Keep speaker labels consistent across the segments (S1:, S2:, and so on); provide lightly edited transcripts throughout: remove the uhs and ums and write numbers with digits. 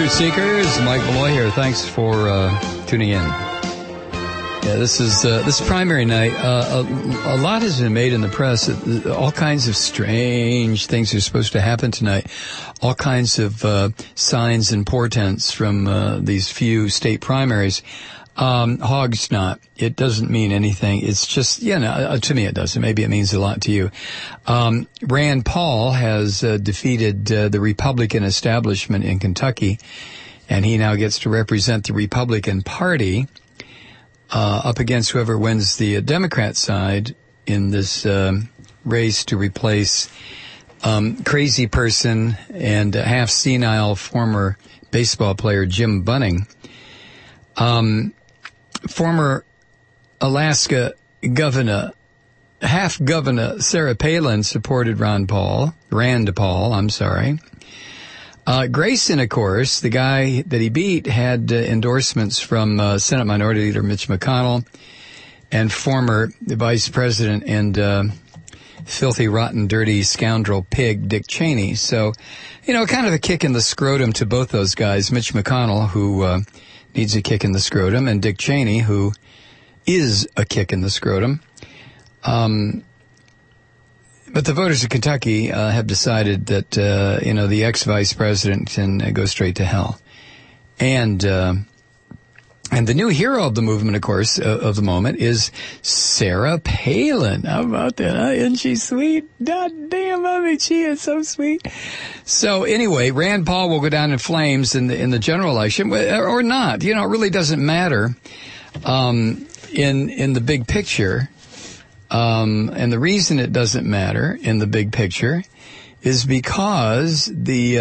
S1: Truth Seekers, Mike Malloy here. Thanks for tuning in. Yeah, this is primary night. A lot has been made in the press. All kinds of strange things are supposed to happen tonight. All kinds of signs and portents from these few state primaries. Hog's not. It doesn't mean anything. It's just, to me it doesn't. Maybe it means a lot to you. Rand Paul has defeated the Republican establishment in Kentucky, and he now gets to represent the Republican Party up against whoever wins the Democrat side in this race to replace crazy person and half senile former baseball player Jim Bunning. Former Alaska half governor Sarah Palin supported Rand Paul. Grayson, of course, the guy that he beat, had endorsements from Senate Minority Leader Mitch McConnell and former Vice President and filthy, rotten, dirty scoundrel pig Dick Cheney. So, kind of a kick in the scrotum to both those guys. Mitch McConnell, who needs a kick in the scrotum, and Dick Cheney, who is a kick in the scrotum. But the voters of Kentucky have decided that, the ex-vice president can go straight to hell. And the new hero of the movement, of course, of the moment is Sarah Palin. How about that? Huh? Isn't she sweet? God damn, I mean, she is so sweet. So anyway, Rand Paul will go down in flames in the general election, or not. It really doesn't matter in the big picture. And the reason it doesn't matter in the big picture is because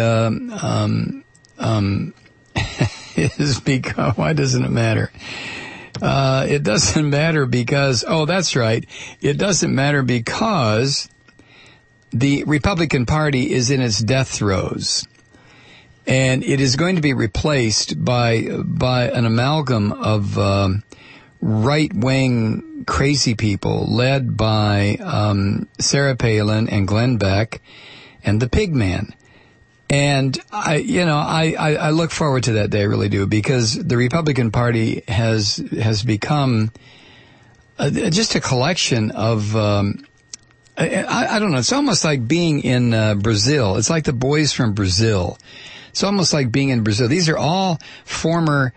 S1: why doesn't it matter? It doesn't matter because, that's right. It doesn't matter because the Republican Party is in its death throes. And it is going to be replaced by an amalgam of, right-wing crazy people led by, Sarah Palin and Glenn Beck and the Pig Man. And I look forward to that day, I really do, because the Republican Party has become just a collection of, I don't know, it's almost like being in Brazil. It's like the boys from Brazil. It's almost like being in Brazil. These are all former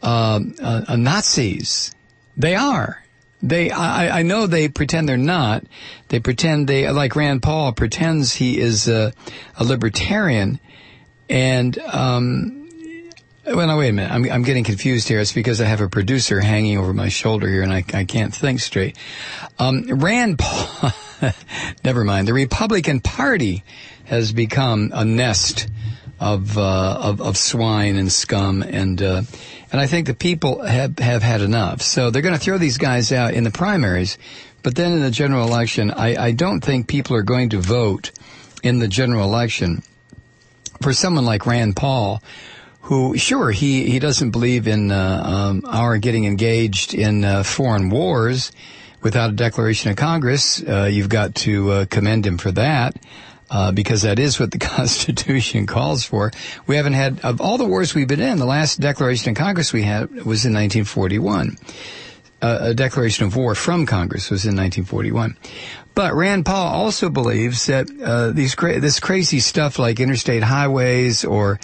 S1: Nazis. They are. I know they pretend they're not. They pretend like Rand Paul pretends he is a libertarian. And, no, wait a minute. I'm getting confused here. It's because I have a producer hanging over my shoulder here and I can't think straight. Rand Paul, never mind. The Republican Party has become a nest of swine and scum, and I think the people have had enough. So they're going to throw these guys out in the primaries, but then in the general election, I don't think people are going to vote in the general election for someone like Rand Paul, who, sure, he doesn't believe in our getting engaged in foreign wars without a declaration of Congress. You've got to commend him for that. Because that is what the Constitution calls for. We haven't had, of all the wars we've been in, the last declaration in Congress we had was in 1941. A declaration of war from Congress was in 1941. But Rand Paul also believes that this crazy stuff like interstate highways or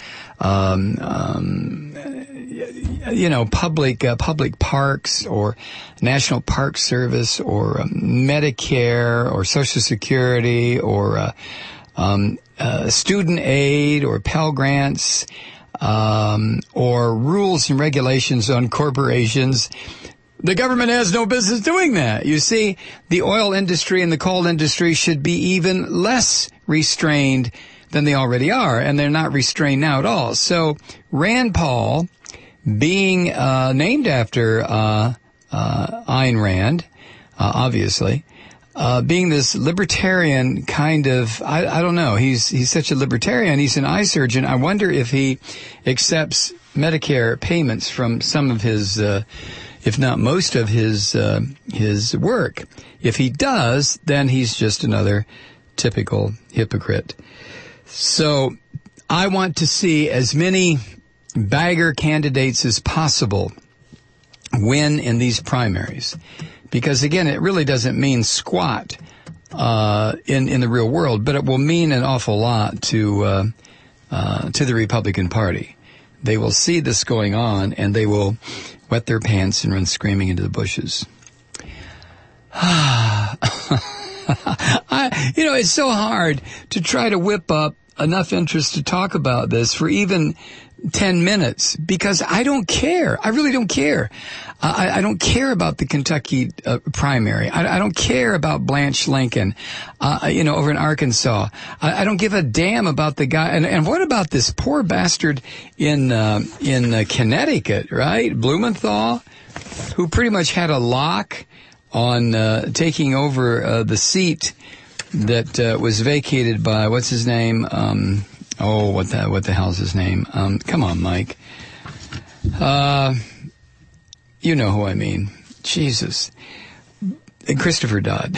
S1: public parks or National Park Service or Medicare or Social Security or student aid or Pell Grants, or rules and regulations on corporations. The government has no business doing that. You see, the oil industry and the coal industry should be even less restrained than they already are, and they're not restrained now at all. So Rand Paul, being named after Ayn Rand, obviously, being this libertarian kind of, I don't know, he's such a libertarian, he's an eye surgeon. I wonder if he accepts Medicare payments from some of his, if not most of his work. If he does, then he's just another typical hypocrite. So I want to see as many bagger candidates as possible win in these primaries. Because, again, it really doesn't mean squat in the real world, but it will mean an awful lot to the Republican Party. They will see this going on, and they will wet their pants and run screaming into the bushes. It's so hard to try to whip up enough interest to talk about this for even 10 minutes, because I don't care. I really don't care. I don't care about the Kentucky primary. I don't care about Blanche Lincoln, over in Arkansas. I don't give a damn about the guy. And what about this poor bastard in Connecticut, right? Blumenthal, who pretty much had a lock on taking over the seat that was vacated by, what's his name? What the hell's his name? Come on, Mike. You know who I mean. Jesus. Christopher Dodd.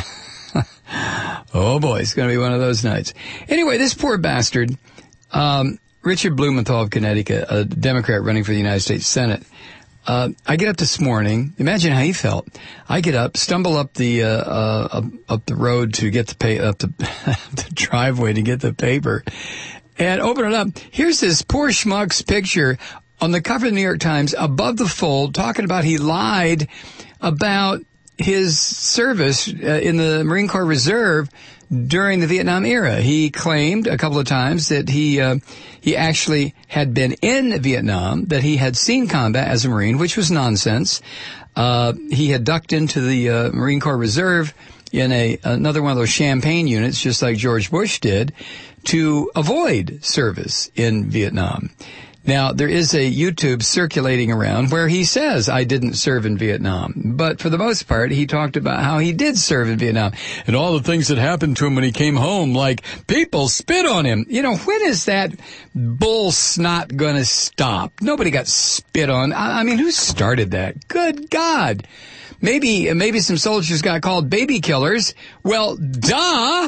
S1: Oh boy, it's going to be one of those nights. Anyway, this poor bastard, Richard Blumenthal of Connecticut, a Democrat running for the United States Senate. I get up this morning. Imagine how he felt. I get up, stumble up the road to get the driveway to get the paper, and open it up. Here's this poor schmuck's picture on the cover of the New York Times, above the fold, talking about he lied about his service in the Marine Corps Reserve during the Vietnam era. He claimed a couple of times that he actually had been in Vietnam, that he had seen combat as a Marine, which was nonsense. He had ducked into the Marine Corps Reserve in another one of those champagne units, just like George Bush did, to avoid service in Vietnam. Now, there is a YouTube circulating around where he says, I didn't serve in Vietnam. But for the most part, he talked about how he did serve in Vietnam and all the things that happened to him when he came home, like people spit on him. When is that bull snot going to stop? Nobody got spit on. I mean, who started that? Good God. Maybe some soldiers got called baby killers. Well, duh.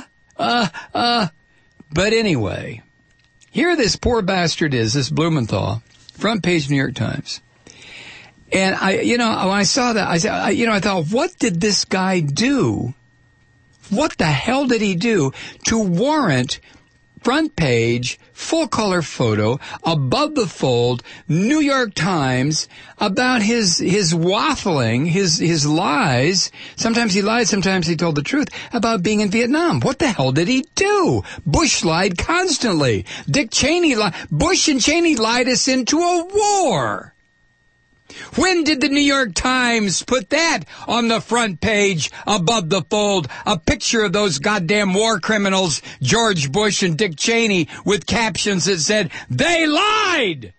S1: But anyway, here this poor bastard is, this Blumenthal, front page New York Times. And when I saw that, I thought, what did this guy do? What the hell did he do to warrant front page, full color photo, above the fold, New York Times, about his waffling, his lies? Sometimes he lied, sometimes he told the truth about being in Vietnam. What the hell did he do? Bush lied constantly. Dick Cheney lied. Bush and Cheney lied us into a war. When did the New York Times put that on the front page, above the fold, a picture of those goddamn war criminals, George Bush and Dick Cheney, with captions that said, they lied?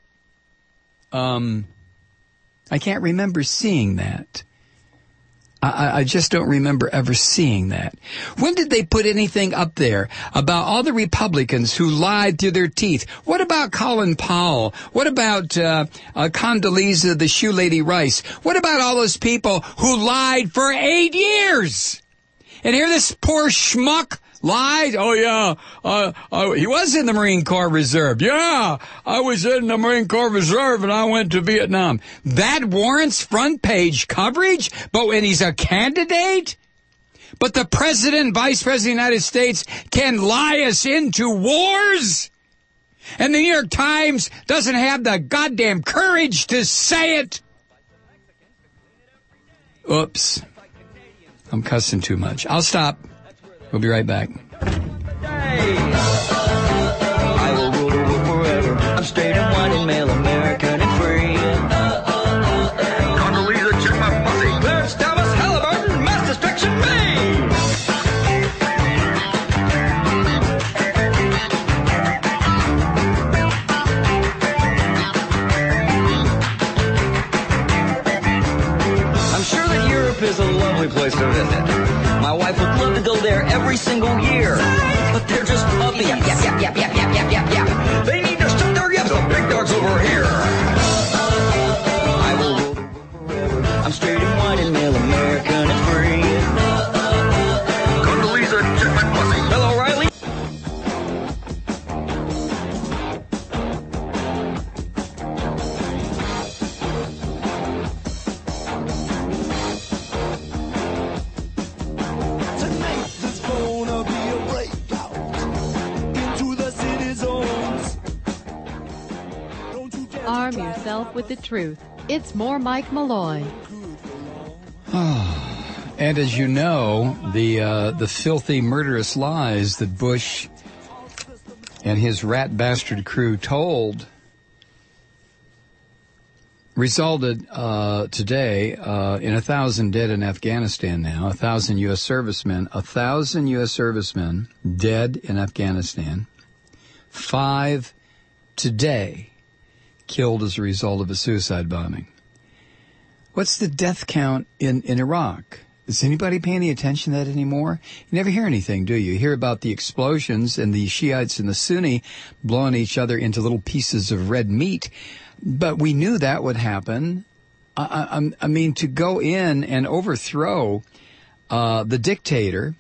S1: I can't remember seeing that. I just don't remember ever seeing that. When did they put anything up there about all the Republicans who lied through their teeth? What about Colin Powell? What about Condoleezza, the shoe lady Rice? What about all those people who lied for 8 years? And here this poor schmuck lied. Oh, yeah, he was in the Marine Corps Reserve. Yeah, I was in the Marine Corps Reserve and I went to Vietnam. That warrants front page coverage? But when he's a candidate? But the president and vice president of the United States can lie us into wars? And the New York Times doesn't have the goddamn courage to say it? Oops. I'm cussing too much. I'll stop. We'll be right back.
S2: I will rule the world forever. I'm straight and white and male, American and free.
S3: Condoleezza, check my pussy.
S2: Clarence Thomas Halliburton, mass destruction made. I'm sure that Europe is a lovely place to visit. My wife would love to go there every single year. But they're just puppies. Yep. They need to shut their yaps. The big dog's over here. I will rule the world forever. I'm straight and white and male, American and free.
S3: Condoleezza, check my pussy.
S2: Bill O'Reilly.
S4: yourself with the truth. It's more Mike Malloy.
S1: And as you know, the filthy, murderous lies that Bush and his rat bastard crew told resulted today in 1,000 dead in Afghanistan now, 1,000 U.S. servicemen, 1,000 U.S. servicemen dead in Afghanistan, 5 today killed as a result of a suicide bombing. What's the death count in Iraq? Is anybody paying any attention to that anymore? You never hear anything, do you? You hear about the explosions and the Shiites and the Sunni blowing each other into little pieces of red meat. But we knew that would happen. I mean, to go in and overthrow the dictator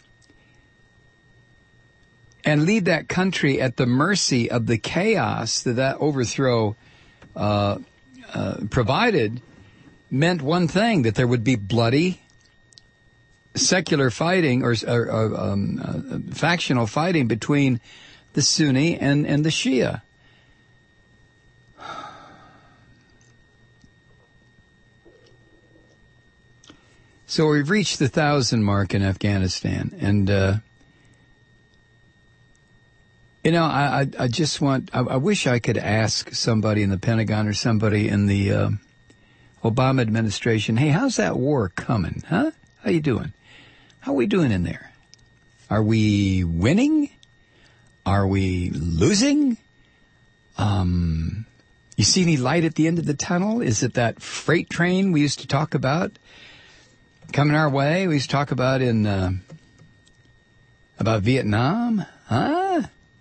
S1: and leave that country at the mercy of the chaos that overthrow provided meant one thing, that there would be bloody secular fighting or factional fighting between the Sunni and the Shia. So we've reached the 1,000 mark in Afghanistan, and I just want. I wish I could ask somebody in the Pentagon or somebody in the Obama administration, hey, how's that war coming, huh? How you doing? How are we doing in there? Are we winning? Are we losing? You see any light at the end of the tunnel? Is it that freight train we used to talk about coming our way? We used to talk about about Vietnam, huh?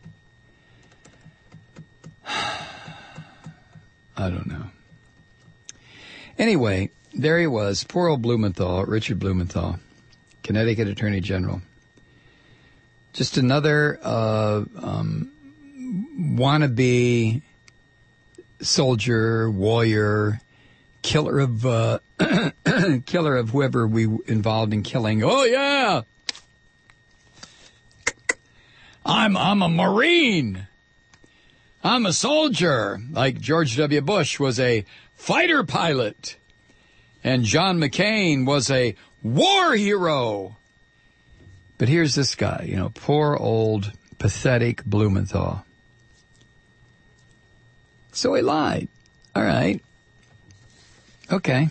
S1: I don't know. Anyway, there he was, poor old Blumenthal, Richard Blumenthal, Connecticut Attorney General. Just another wannabe soldier, warrior, killer of killer of whoever we involved in killing. Oh yeah, I'm a Marine. I'm a soldier. Like George W. Bush was a fighter pilot, and John McCain was a war hero. But here's this guy, poor old pathetic Blumenthal. So he lied. All right. Okay.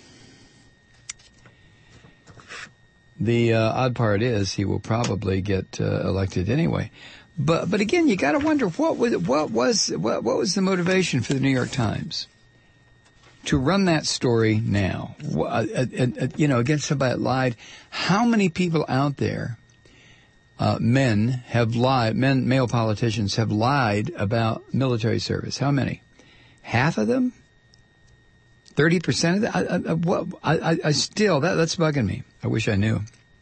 S1: The odd part is he will probably get elected anyway. But again, you got to wonder what was the motivation for the New York Times to run that story now? Against somebody that lied. How many people out there, men have lied? Male politicians have lied about military service. How many? Half of them? 30% of that? I still, that's bugging me. I wish I knew.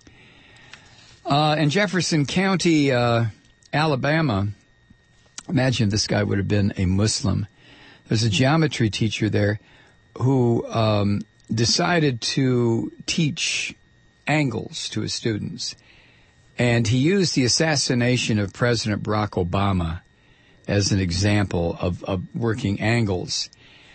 S1: In Jefferson County, Alabama, imagine this guy would have been a Muslim. There's a geometry teacher there who decided to teach angles to his students. And he used the assassination of President Barack Obama as an example of working angles.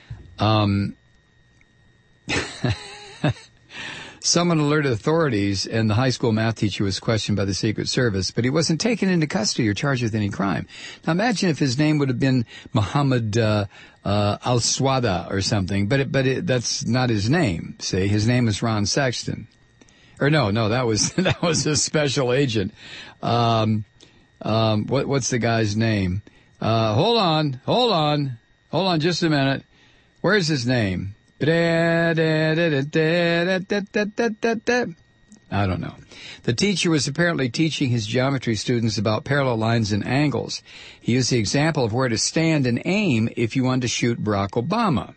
S1: Someone alerted authorities, and the high school math teacher was questioned by the Secret Service, but he wasn't taken into custody or charged with any crime. Now imagine if his name would have been Muhammad Al-Swada or something, but that's not his name. See, his name is Ron Sexton. Or no, that was a special agent. What's the guy's name? Hold on, just a minute. Where's his name? I don't know. The teacher was apparently teaching his geometry students about parallel lines and angles. He used the example of where to stand and aim if you wanted to shoot Barack Obama.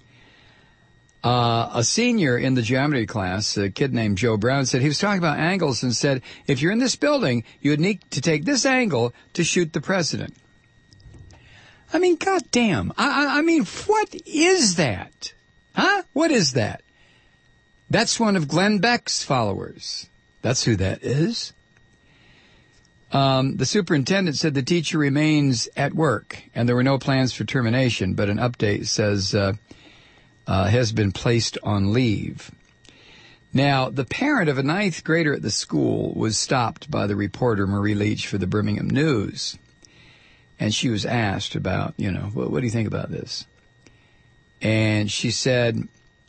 S1: A senior in the geometry class, a kid named Joe Brown, said he was talking about angles and said, if you're in this building, you would need to take this angle to shoot the president. I mean, goddamn. I mean, what is that? Huh? What is that? That's one of Glenn Beck's followers. That's who that is. The superintendent said the teacher remains at work, and there were no plans for termination, but an update says has been placed on leave. Now, the parent of a 9th grader at the school was stopped by the reporter, Marie Leach, for the Birmingham News. And she was asked about, what do you think about this? And she said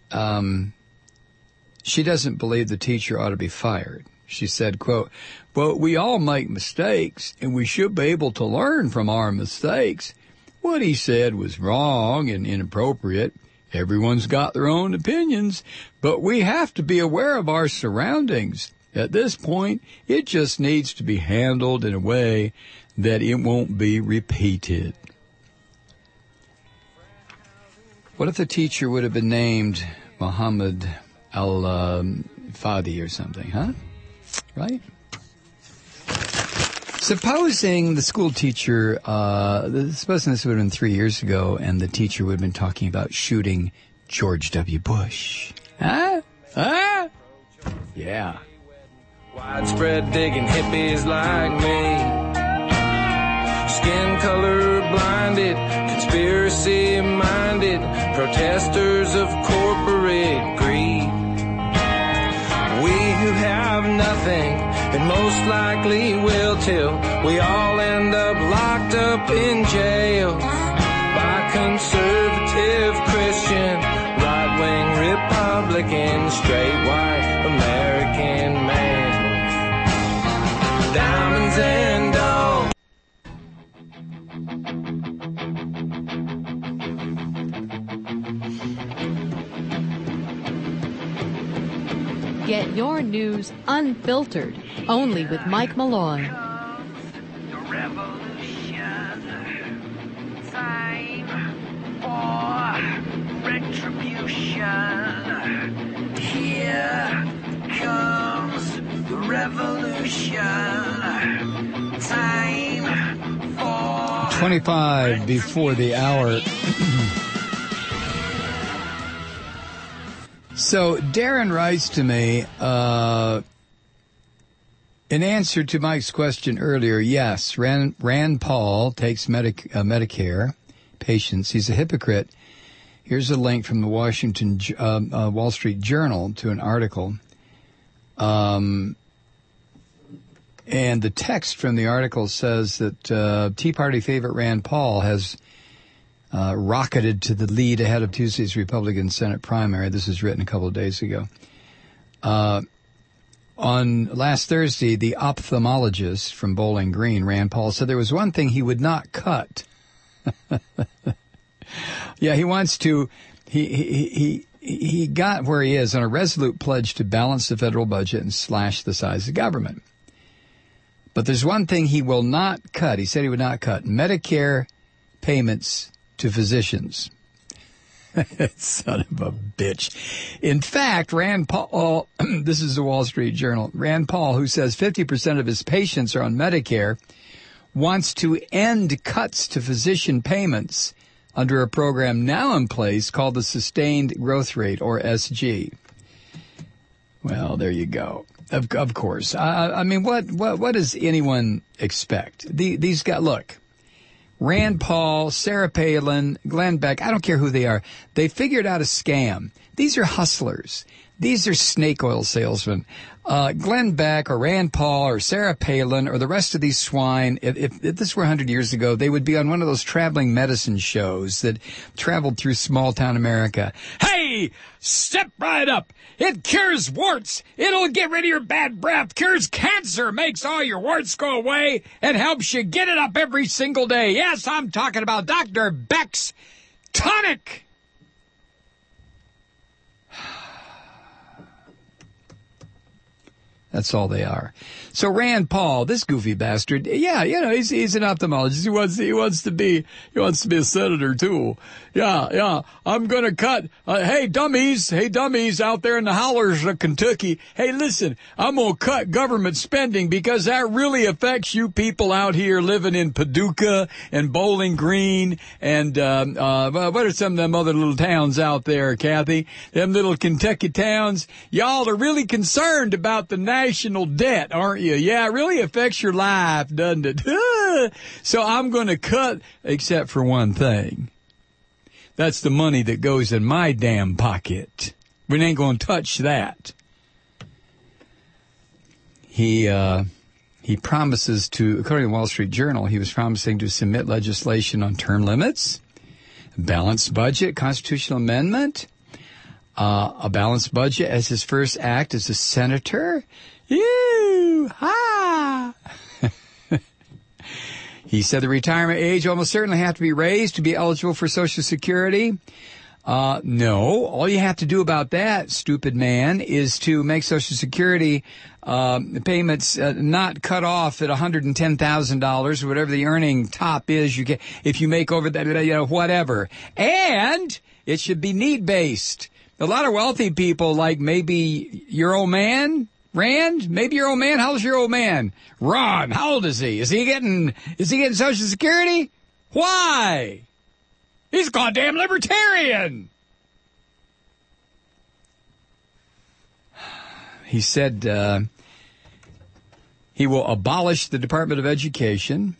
S1: she doesn't believe the teacher ought to be fired. She said, quote, "Well, we all make mistakes, and we should be able to learn from our mistakes. What he said was wrong and inappropriate. Everyone's got their own opinions, but we have to be aware of our surroundings. At this point, it just needs to be handled in a way that it won't be repeated." What if the teacher would have been named Muhammad Al-Fadi or something, huh? Right? Supposing the school teacher, supposing this would have been 3 years ago, and the teacher would have been talking about shooting George W. Bush. Huh? Huh? Yeah.
S5: Widespread digging hippies like me, skin color blinded, conspiracy minded, protesters of corporate greed. We who have nothing, and most likely will till we all end up locked up in jails by conservative Christian, right-wing Republican, straight white American man. Diamonds and dogs.
S4: Get your news unfiltered, only with Mike Malloy.
S6: The revolution, time for retribution. Here comes the revolution, time for
S1: 25 before the hour. So Darren writes to me, in answer to Mike's question earlier, yes, Rand Paul takes Medicare patients. He's a hypocrite. Here's a link from the Wall Street Journal to an article. And the text from the article says that Tea Party favorite Rand Paul has rocketed to the lead ahead of Tuesday's Republican Senate primary. This was written a couple of days ago. On last Thursday, the ophthalmologist from Bowling Green, Rand Paul, said there was one thing he would not cut. Yeah, he wants to. He got where he is on a resolute pledge to balance the federal budget and slash the size of government. But there's one thing he will not cut. He said he would not cut Medicare payments to physicians. Son of a bitch. In fact, Rand Paul, this is the Wall Street Journal, Rand Paul, who says 50% of his patients are on Medicare, wants to end cuts to physician payments under a program now in place called the Sustained Growth Rate, or SG. Well, there you go. Of course. I mean, what does anyone expect? These guys, look. Rand Paul, Sarah Palin, Glenn Beck, I don't care who they are. They figured out a scam. These are hustlers. These are snake oil salesmen. Glenn Beck or Rand Paul or Sarah Palin or the rest of these swine, if this were 100 years ago, they would be on one of those traveling medicine shows that traveled through small-town America. Hey, step right up. It cures warts. It'll get rid of your bad breath, cures cancer, makes all your warts go away, and helps you get it up every single day. Yes, I'm talking about Dr. Beck's Tonic. That's all they are. So Rand Paul, this goofy bastard, yeah, he's an ophthalmologist. He wants to be a senator too. Yeah. I'm gonna cut. Hey dummies out there in the hollers of Kentucky. Hey, listen, I'm gonna cut government spending because that really affects you people out here living in Paducah and Bowling Green and what are some of them other little towns out there, Kathy? Them little Kentucky towns. Y'all are really concerned about the national national debt, aren't you? Yeah, it really affects your life, doesn't it? So I'm going to cut, except for one thing. That's the money that goes in my damn pocket. We ain't going to touch that. He promises to, according to the Wall Street Journal, he was promising to submit legislation on term limits, balanced budget, constitutional amendment, a balanced budget as his first act as a senator. Ha! He said the retirement age almost certainly have to be raised to be eligible for Social Security. No, all you have to do about that, stupid man, is to make Social Security payments not cut off at $110,000 or whatever the earning top is you get if you make over that, whatever. And it should be need-based. A lot of wealthy people, like maybe your old man, Rand, maybe your old man. How old's your old man? Ron, how old is he? Is he getting Social Security? Why? He's a goddamn libertarian. He said he will abolish the Department of Education,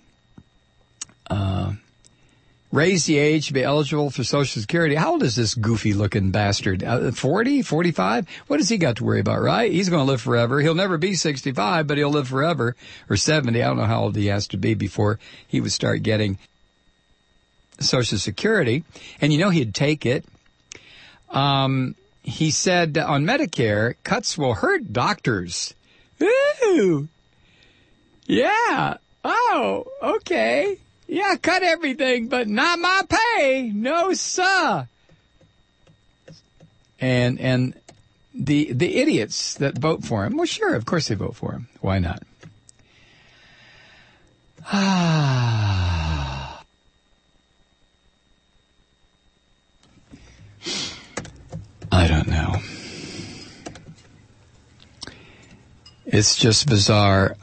S1: raise the age to be eligible for Social Security. How old is this goofy-looking bastard? 40? 45? What has he got to worry about, right? He's going to live forever. He'll never be 65, but he'll live forever. Or 70. I don't know how old he has to be before he would start getting Social Security. And he'd take it. He said on Medicare, cuts will hurt doctors. Ooh. Yeah. Oh, okay. Yeah, cut everything, but not my pay. No, sir. And the idiots that vote for him, well, sure, of course they vote for him. Why not? I don't know. It's just bizarre.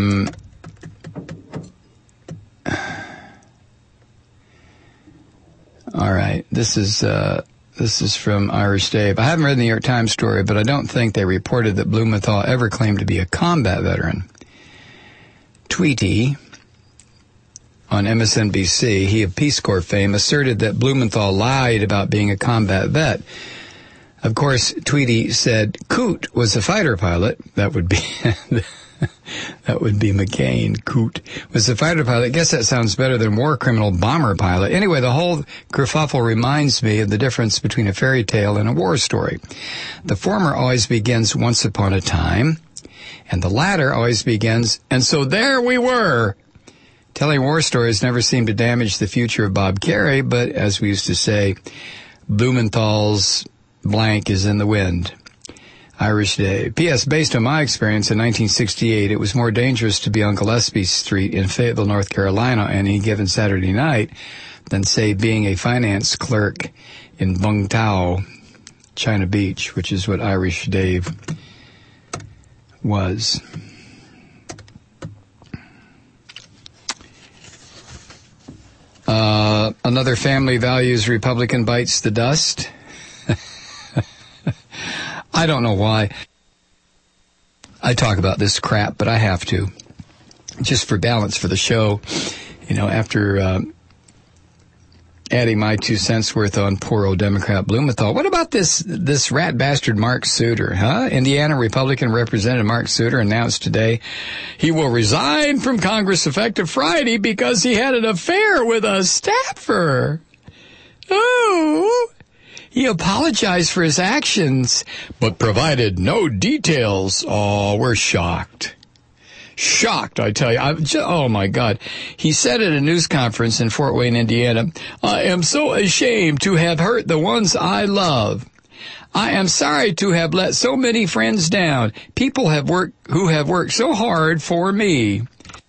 S1: All right, this is from Irish Dave. I haven't read the New York Times story, but I don't think they reported that Blumenthal ever claimed to be a combat veteran. Tweety on MSNBC, he of Peace Corps fame, asserted that Blumenthal lied about being a combat vet. Of course, Tweety said Coote was a fighter pilot. That would be that would be McCain. Coote was a fighter pilot. I guess that sounds better than war criminal bomber pilot. Anyway, the whole kerfuffle reminds me of the difference between a fairy tale and a war story. The former always begins once upon a time, and the latter always begins, and so there we were. Telling war stories never seemed to damage the future of Bob Kerrey, but as we used to say, Blumenthal's blank is in the wind. Irish Dave. P.S. Based on my experience in 1968, it was more dangerous to be on Gillespie Street in Fayetteville, North Carolina, on any given Saturday night than, say, being a finance clerk in Vung Tau, China Beach, which is what Irish Dave was. Another family values Republican bites the dust. I don't know why I talk about this crap, but I have to. Just for balance for the show, after adding my 2 cents worth on poor old Democrat Blumenthal. What about this rat bastard Mark Souter, huh? Indiana Republican Representative Mark Souter announced today he will resign from Congress effective Friday because he had an affair with a staffer. Oh! He apologized for his actions, but provided no details. Oh, we're shocked. Shocked, I tell you. Oh, my God. He said at a news conference in Fort Wayne, Indiana, I am so ashamed to have hurt the ones I love. I am sorry to have let so many friends down. People who have worked so hard for me.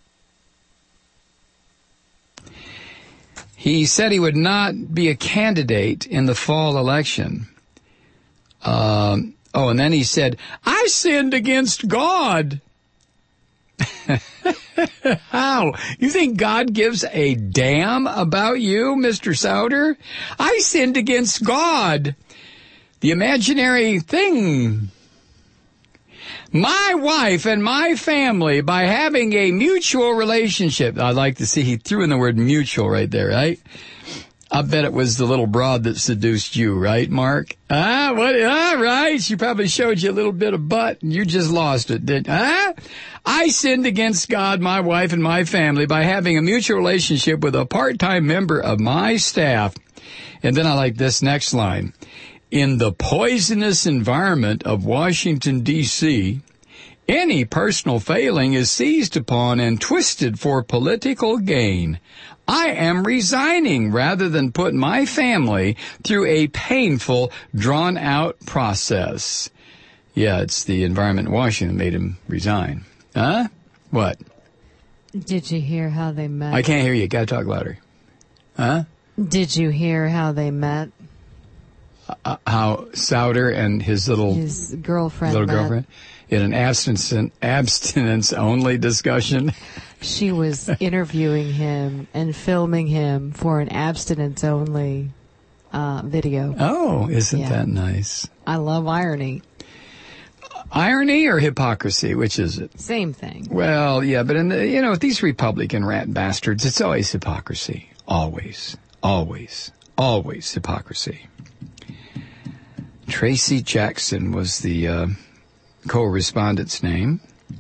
S1: He said he would not be a candidate in the fall election. And then he said, I sinned against God. How? You think God gives a damn about you, Mr. Souter? I sinned against God. The imaginary thing. my wife and my family by having a mutual relationship. I'd like to see he threw in the word mutual right there, right? I bet it was the little broad that seduced you, right, Mark? Right. She probably showed you a little bit of butt and you just lost it, I sinned against God, my wife, and my family by having a mutual relationship with a part-time member of my staff. And then I like this next line. In the poisonous environment of Washington, D.C., any personal failing is seized upon and twisted for political gain. I am resigning rather than put my family through a painful, drawn-out process. Yeah, it's the environment in Washington that made him resign. Huh? What?
S4: Did you hear how they met?
S1: I can't hear you. Gotta talk louder. Huh?
S4: Did you hear how they met?
S1: How Souder and his
S4: girlfriend met.
S1: In an abstinence-only discussion.
S4: She was interviewing him and filming him for an abstinence-only video.
S1: Oh, isn't that nice?
S4: I love irony.
S1: Irony or hypocrisy? Which is it?
S4: Same thing.
S1: Well, yeah, but with these Republican rat bastards, it's always hypocrisy. Always. Always. Always hypocrisy. Tracy Jackson was the co-respondent's name.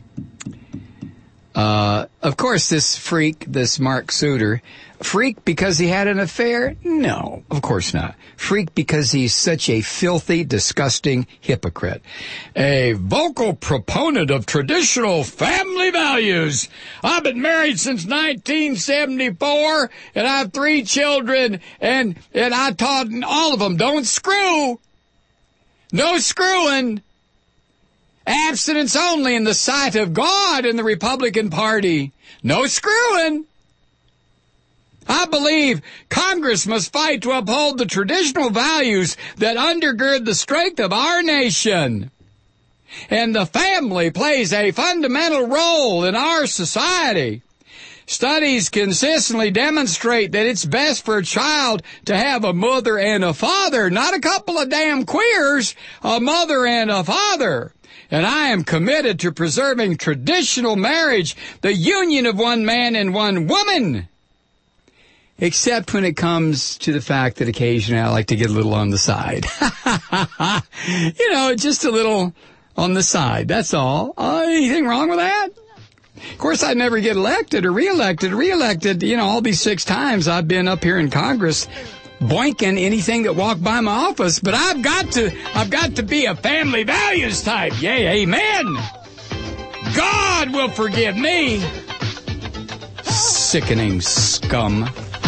S1: Of course, this freak, this Mark Souder, freak because he had an affair? No, of course not. Freak because he's such a filthy, disgusting hypocrite. A vocal proponent of traditional family values. I've been married since 1974, and I have 3 children, and I taught all of them, don't screw. No screwing. Abstinence only in the sight of God in the Republican Party. No screwing. I believe Congress must fight to uphold the traditional values that undergird the strength of our nation. And the family plays a fundamental role in our society. Studies consistently demonstrate that it's best for a child to have a mother and a father, not a couple of damn queers, a mother and a father. And I am committed to preserving traditional marriage, the union of one man and one woman. Except when it comes to the fact that occasionally I like to get a little on the side. Just a little on the side, that's all. Anything wrong with that? Of course, I'd never get elected or reelected. All these 6 times I've been up here in Congress boinking anything that walked by my office, but I've got to be a family values type. Yay, amen. God will forgive me. Sickening scum.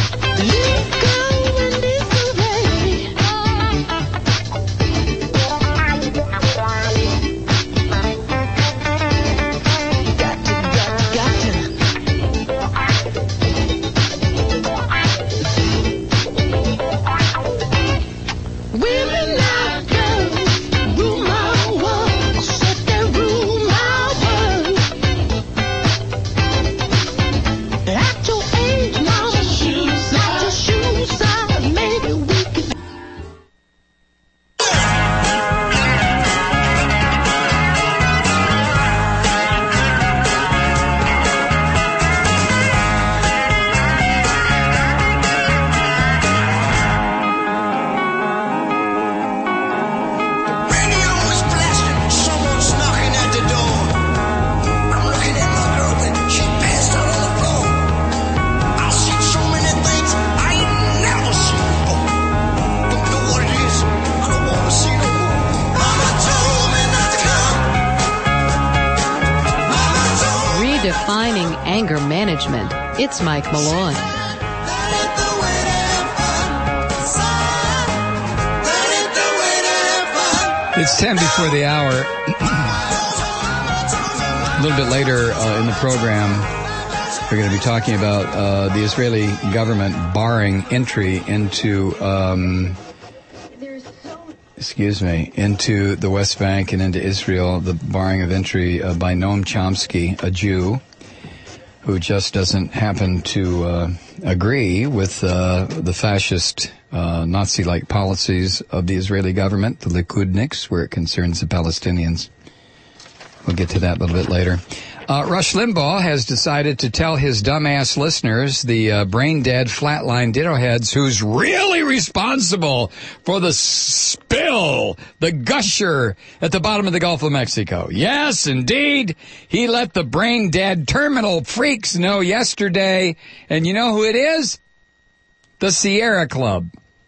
S4: Anger management. It's Mike Malloy.
S1: It's 10 before the hour. A little bit later in the program, we're going to be talking about the Israeli government barring entry into into the West Bank and into Israel, the barring of entry by Noam Chomsky, a Jew who just doesn't happen to agree with the fascist Nazi-like policies of the Israeli government, the Likudniks, where it concerns the Palestinians. We'll get to that a little bit later. Rush Limbaugh has decided to tell his dumbass listeners, the brain-dead, flatline ditto heads, who's really responsible for the spill, the gusher at the bottom of the Gulf of Mexico. Yes, indeed, he let the brain-dead terminal freaks know yesterday. And you know who it is? The Sierra Club.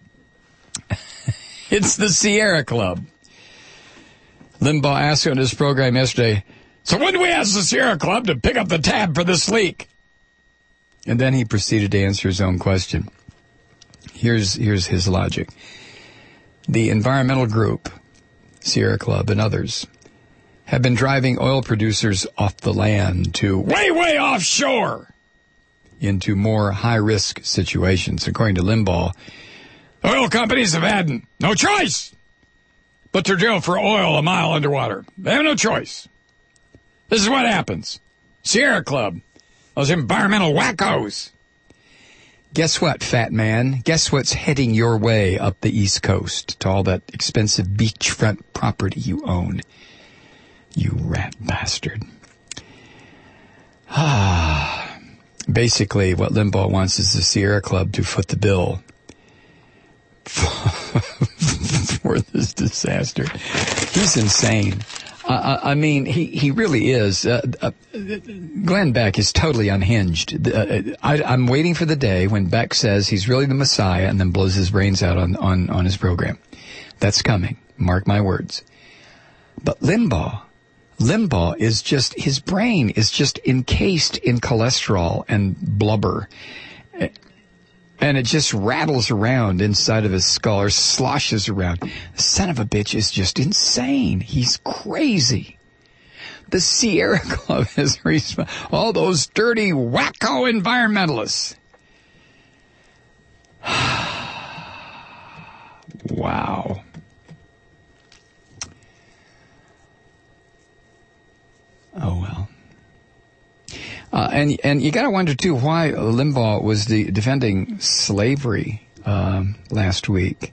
S1: It's the Sierra Club. Limbaugh asked on his program yesterday, so when do we ask the Sierra Club to pick up the tab for this leak? And then he proceeded to answer his own question. Here's his logic. The environmental group, Sierra Club and others, have been driving oil producers off the land to way, way offshore into more high-risk situations. According to Limbaugh, oil companies have had no choice but to drill for oil a mile underwater. They have no choice. This is what happens. Sierra Club, those environmental wackos. Guess what, fat man? Guess what's heading your way up the East Coast to all that expensive beachfront property you own? You rat bastard. Basically, what Limbaugh wants is the Sierra Club to foot the bill for this disaster. He's insane. I mean, he really is. Glenn Beck is totally unhinged. I'm waiting for the day when Beck says he's really the Messiah and then blows his brains out on his program. That's coming. Mark my words. But Limbaugh is just, his brain is just encased in cholesterol and blubber. And it just rattles around inside of his skull, or sloshes around. The son of a bitch is just insane. He's crazy. The Sierra Club is all those dirty, wacko environmentalists. Wow. Oh, well. And you got to wonder, too, why Limbaugh was defending slavery last week.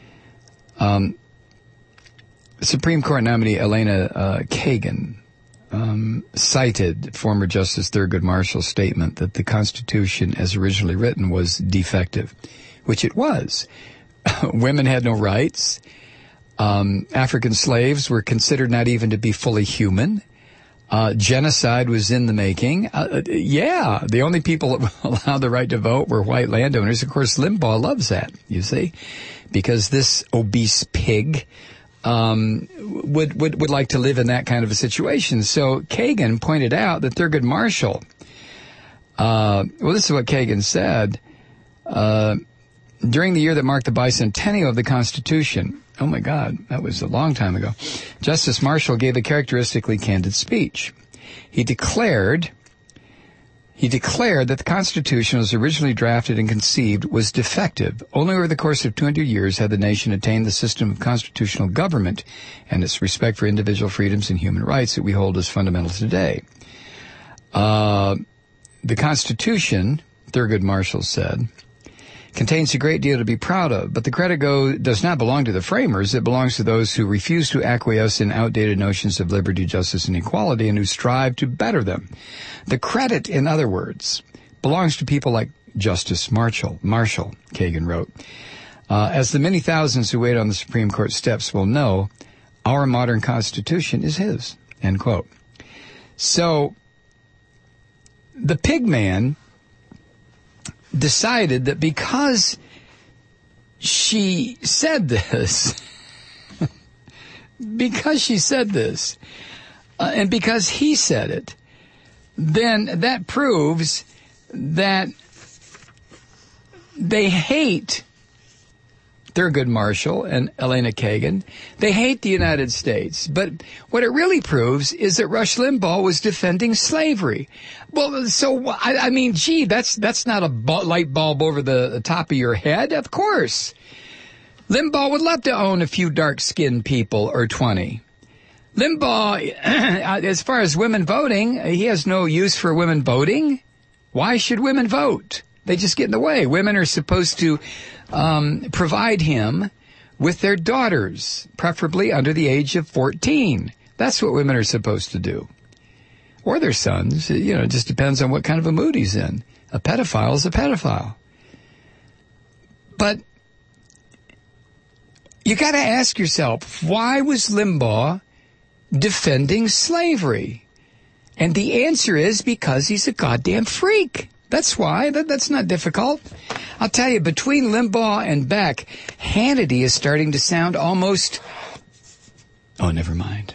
S1: Supreme Court nominee Elena Kagan cited former Justice Thurgood Marshall's statement that the Constitution, as originally written, was defective, which it was. Women had no rights. African slaves were considered not even to be fully human. Genocide was in the making. The only people that allowed the right to vote were white landowners. Of course, Limbaugh loves that, you see, because this obese pig would like to live in that kind of a situation. So Kagan pointed out that Thurgood Marshall, this is what Kagan said, during the year that marked the bicentennial of the Constitution. Oh, my God, that was a long time ago. Justice Marshall gave a characteristically candid speech. He declared that the Constitution, as originally drafted and conceived, was defective. Only over the course of 200 years had the nation attained the system of constitutional government and its respect for individual freedoms and human rights that we hold as fundamental today. The Constitution, Thurgood Marshall said, contains a great deal to be proud of, but the credit does not belong to the framers. It belongs to those who refuse to acquiesce in outdated notions of liberty, justice, and equality, and who strive to better them. The credit, in other words, belongs to people like Justice Marshall, Kagan wrote. As the many thousands who wait on the Supreme Court steps will know, our modern Constitution is his, end quote. So, the pig man decided that because she said this, and because he said it, then that proves that they hate Thurgood Marshall and Elena Kagan. They hate the United States. But what it really proves is that Rush Limbaugh was defending slavery. Well, so, I mean, gee, that's not a light bulb over the top of your head. Of course. Limbaugh would love to own a few dark-skinned people, or 20. Limbaugh, as far as women voting, he has no use for women voting. Why should women vote? They just get in the way. Women are supposed to provide him with their daughters, preferably under the age of 14. That's what women are supposed to do. Or their sons. You know, it just depends on what kind of a mood he's in. A pedophile is a pedophile. But you got to ask yourself, why was Limbaugh defending slavery? And the answer is because he's a goddamn freak. That's why. That's not difficult. I'll tell you, between Limbaugh and Beck, Hannity is starting to sound almost... Oh, never mind.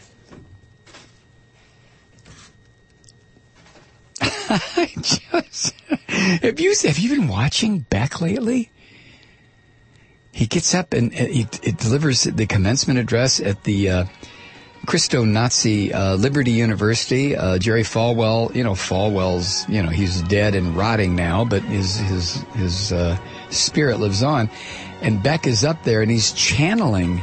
S1: Have you been watching Beck lately? He gets up and he delivers the commencement address at the Christo-Nazi Liberty University. Jerry Falwell, Falwell's, he's dead and rotting now, but his spirit lives on. And Beck is up there and he's channeling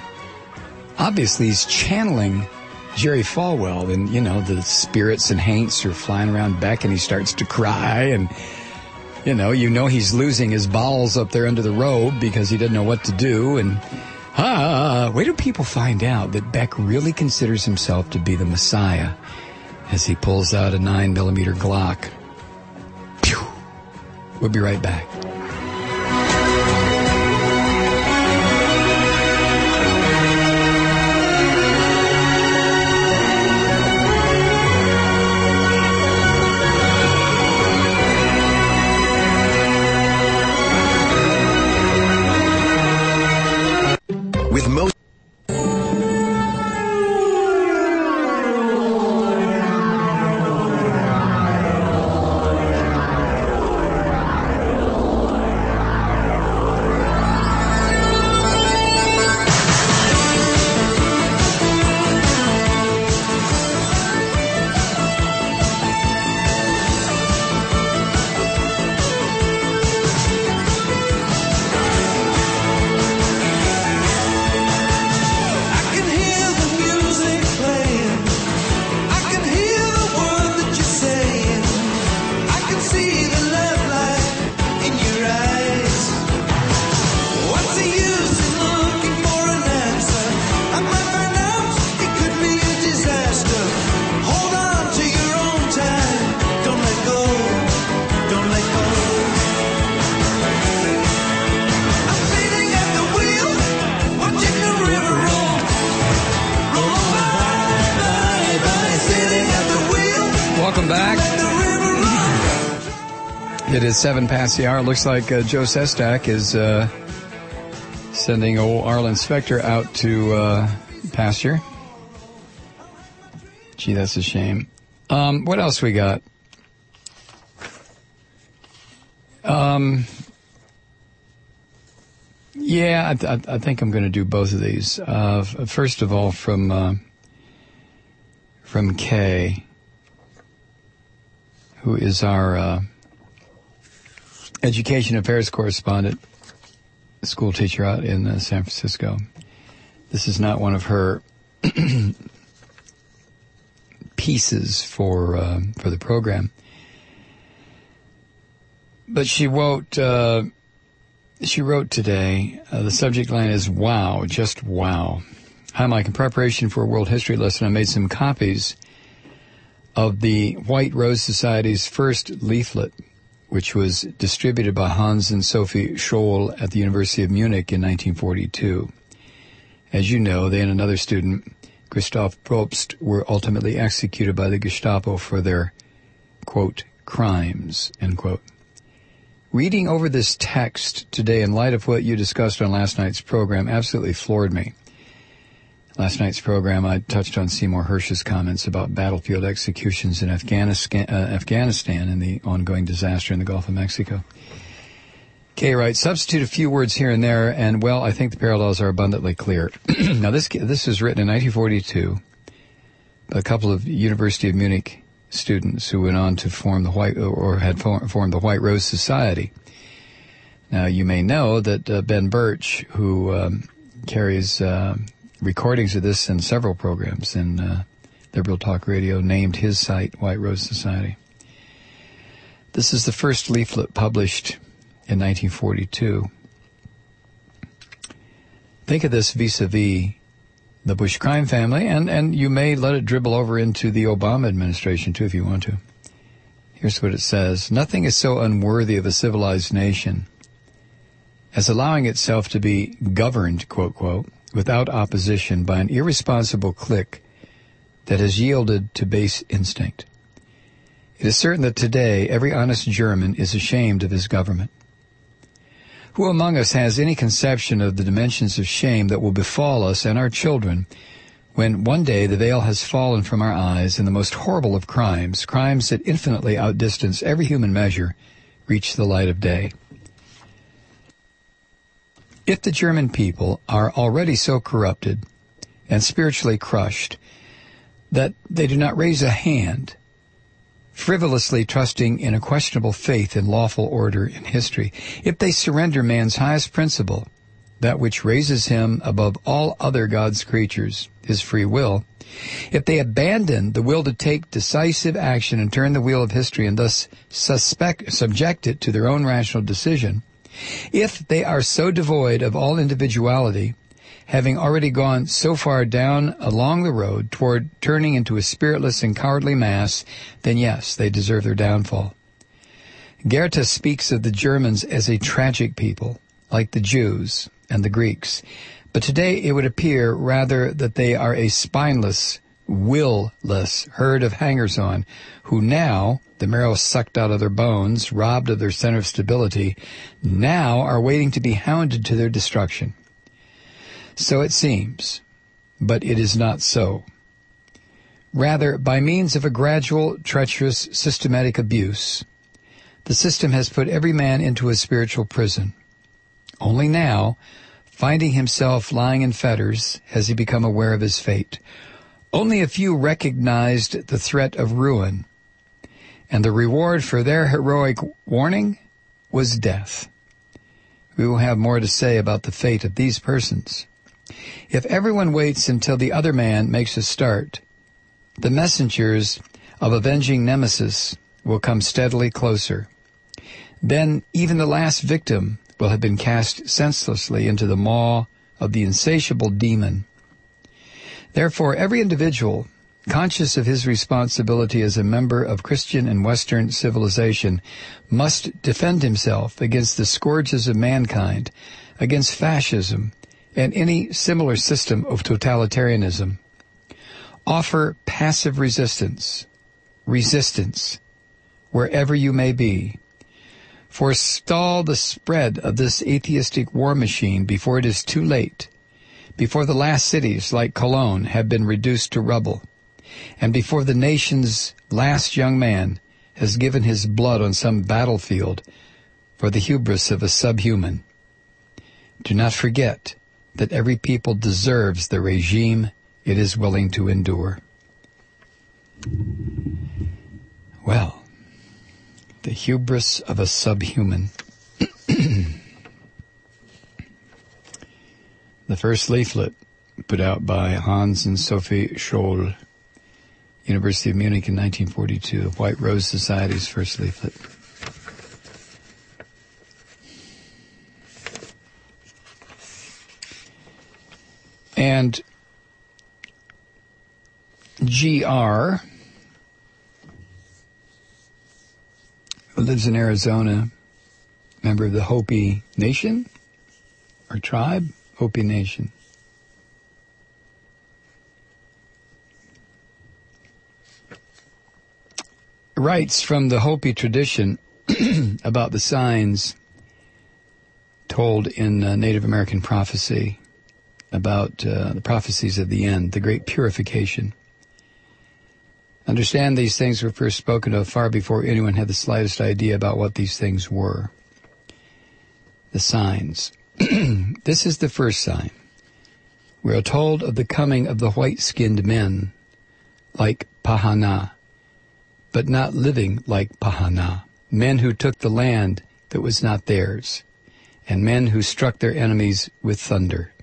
S1: Jerry Falwell, and the spirits and haints are flying around Beck, and he starts to cry, and he's losing his bowels up there under the robe because he doesn't know what to do. And wait till people find out that Beck really considers himself to be the Messiah as he pulls out a 9mm Glock. Pew! We'll be right back.
S7: With most It is 7 past the hour. Looks like Joe Sestak is sending old Arlen Specter out to pasture. Gee, that's a shame. What else we got? Yeah, I think I'm going to do both of these. First of all, from Kay, who is our education affairs correspondent, school teacher out in San Francisco. This is not one of her pieces for the program, but she wrote today. The subject line is "Wow, just wow." Hi, Mike. In preparation for a world history lesson, I made some copies of the White Rose Society's first leaflet, which was distributed by Hans and Sophie Scholl at the University of Munich in 1942. As you know, they and another student, Christoph Probst, were ultimately executed by the Gestapo for their, quote, crimes, end quote. Reading over this text today in light of what you discussed on last night's program absolutely floored me. Last night's program, I touched on Seymour Hersh's comments about battlefield executions in Afghanistan and the ongoing disaster in the Gulf of Mexico. Kay writes, substitute a few words here and there, and, well, I think the parallels are abundantly clear. Now, this was written in 1942 by a couple of University of Munich students who went on to form the formed the White Rose Society. Now, you may know that Ben Birch, who carries recordings of this in several programs in Liberal Talk Radio, named his site White Rose Society. This is the first leaflet published in 1942. Think of this vis-a-vis
S1: the Bush crime family, and you may let it dribble over into the Obama administration, too, if you want to. Here's what it says. Nothing is so unworthy of a civilized nation as allowing itself to be governed, quote, quote, without opposition by an irresponsible clique that has yielded to base instinct. It is certain that today every honest German is ashamed of his government. Who among us has any conception of the dimensions of shame that will befall us and our children when one day the veil has fallen from our eyes and the most horrible of crimes, crimes that infinitely outdistance every human measure, reach the light of day? If the German people are already so corrupted and spiritually crushed that they do not raise a hand, frivolously trusting in a questionable faith in lawful order in history, if they surrender man's highest principle, that which raises him above all other God's creatures, his free will, if they abandon the will to take decisive action and turn the wheel of history and thus subject it to their own rational decision, if they are so devoid of all individuality, having already gone so far down along the road toward turning into a spiritless and cowardly mass, then yes, they deserve their downfall. Goethe speaks of the Germans as a tragic people, like the Jews and the Greeks. But today it would appear rather that they are a spineless, will-less herd of hangers-on who now, the marrow sucked out of their bones, robbed of their center of stability, now are waiting to be hounded to their destruction. So it seems, but it is not so. Rather, by means of a gradual, treacherous, systematic abuse, the system has put every man into a spiritual prison. Only now, finding himself lying in fetters, has he become aware of his fate. Only a few recognized the threat of ruin, and the reward for their heroic warning was death. We will have more to say about the fate of these persons. If everyone waits until the other man makes a start, the messengers of avenging nemesis will come steadily closer. Then even the last victim will have been cast senselessly into the maw of the insatiable demon. Therefore, every individual, conscious of his responsibility as a member of Christian and Western civilization, must defend himself against the scourges of mankind, against fascism, and any similar system of totalitarianism. Offer passive resistance, wherever you may be. Forestall the spread of this atheistic war machine before it is too late, before the last cities like Cologne have been reduced to rubble, and before the nation's last young man has given his blood on some battlefield for the hubris of a subhuman. Do not forget that every people deserves the regime it is willing to endure. Well, the hubris of a subhuman. The first leaflet put out by Hans and Sophie Scholl, University of Munich in 1942, White Rose Society's first leaflet. And G.R., who lives in Arizona, member of the Hopi Nation, or tribe, Hopi Nation. Writes from the Hopi tradition about the signs told in Native American prophecy, about the prophecies of the end, the great purification. Understand these things were first spoken of far before anyone had the slightest idea about what these things were. The signs. This is the first sign. We are told of the coming of the white-skinned men, like Pahana, but not living like Pahana, men who took the land that was not theirs, and men who struck their enemies with thunder.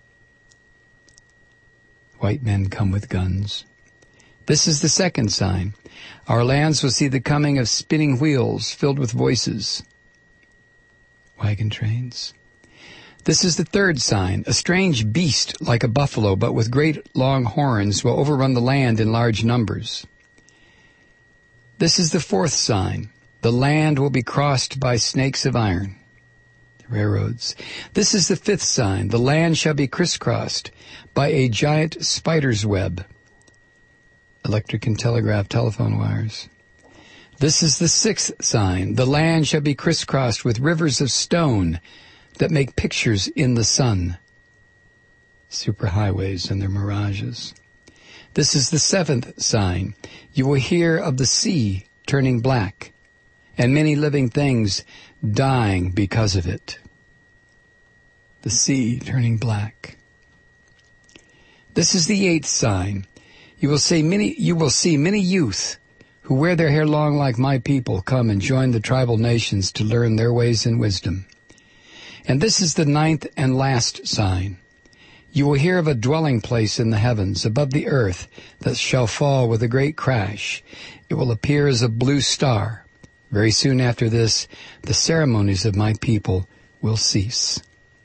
S1: White men come with guns. This is the second sign. Our lands will see the coming of spinning wheels filled with voices. Wagon trains. This is the third sign. A strange beast like a buffalo, but with great long horns, will overrun the land in large numbers. This is the fourth sign. The land will be crossed by snakes of iron, the railroads. This is the fifth sign. The land shall be crisscrossed by a giant spider's web, electric and telegraph telephone wires. This is the sixth sign. The land shall be crisscrossed with rivers of stone that make pictures in the sun, superhighways and their mirages. This is the seventh sign. You will hear of the sea turning black, and many living things dying because of it. The sea turning black. This is the eighth sign. You will see many youth who wear their hair long like my people come and join the tribal nations to learn their ways and wisdom. And this is the ninth and last sign. You will hear of a dwelling place in the heavens, above the earth, that shall fall with a great crash. It will appear as a blue star. Very soon after this, the ceremonies of my people will cease.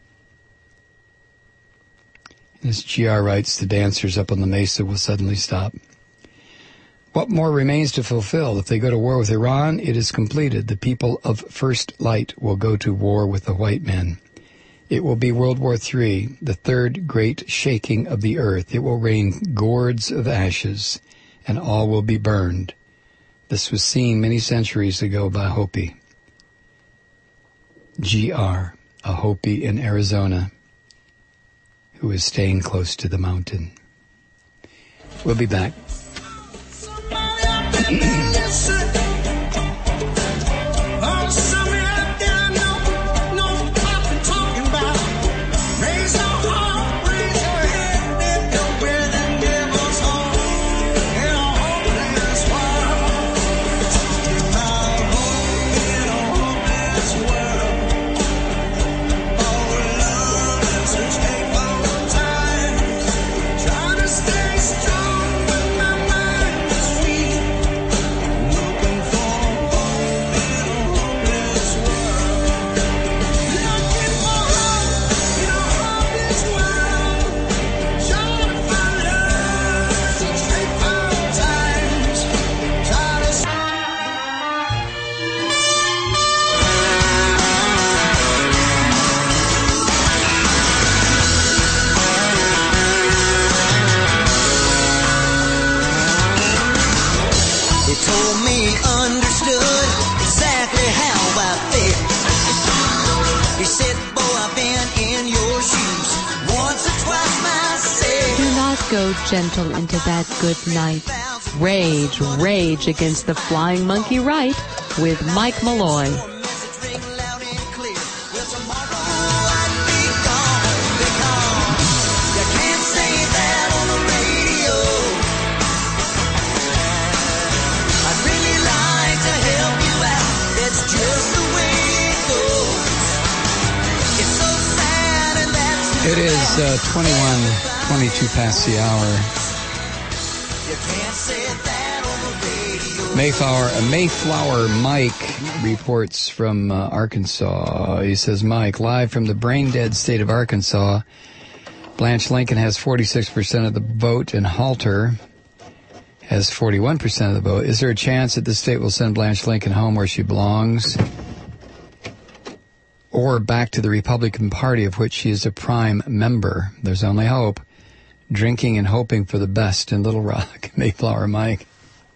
S1: And as GR writes, the dancers up on the mesa will suddenly stop. What more remains to fulfill? If they go to war with Iran, it is completed. The people of First Light will go to war with the white men. It will be World War III, the third great shaking of the earth. It will rain gourds of ashes, and all will be burned. This was seen many centuries ago by Hopi. GR, a Hopi in Arizona, who is staying close to the mountain. We'll be back.
S4: Go gentle into that good night. Rage, rage against the flying monkey right with Mike Malloy.
S1: It is 22 past the hour. Mayflower Mike reports from Arkansas. He says, Mike, live from the brain-dead state of Arkansas, Blanche Lincoln has 46% of the vote and Halter has 41% of the vote. Is there a chance that the state will send Blanche Lincoln home where she belongs? Or back to the Republican Party, of which she is a prime member? There's only hope. Drinking and hoping for the best in Little Rock. Mayflower Mike.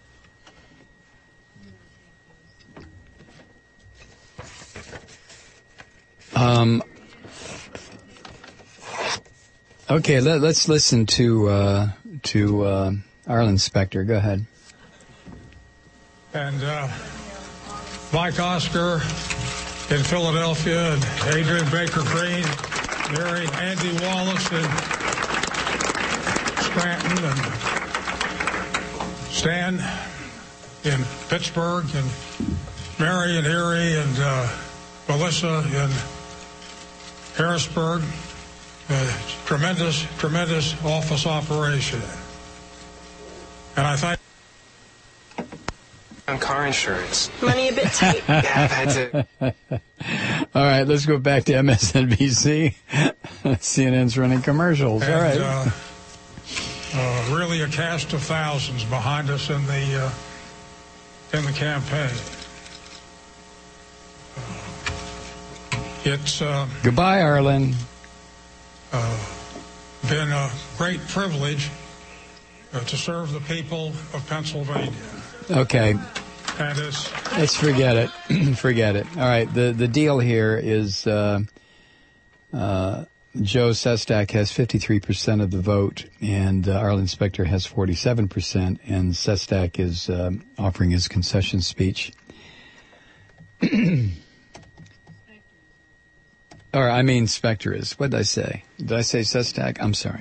S1: Okay, let's listen to Arlen Specter. Go ahead.
S8: And Mike Oscar in Philadelphia, and Adrian Baker Green, Mary Andy Wallace in Scranton, and Stan in Pittsburgh, and Mary in Erie, and Melissa in Harrisburg. Tremendous office operation. And I think
S9: on car insurance.
S10: Money a bit tight.
S9: Yeah, I've had to.
S1: All right, let's go back to MSNBC. CNN's running commercials. All right.
S8: Really a cast of thousands behind us in the campaign. It's
S1: goodbye, Arlen.
S8: Been a great privilege to serve the people of Pennsylvania.
S1: Okay.
S8: And
S1: let's forget it. Forget it. All right. The deal here is Joe Sestak has 53% of the vote, and Arlen Specter has 47%, and Sestak is offering his concession speech. Or, I mean, Specter is. What did I say? Did I say Sestak? I'm sorry.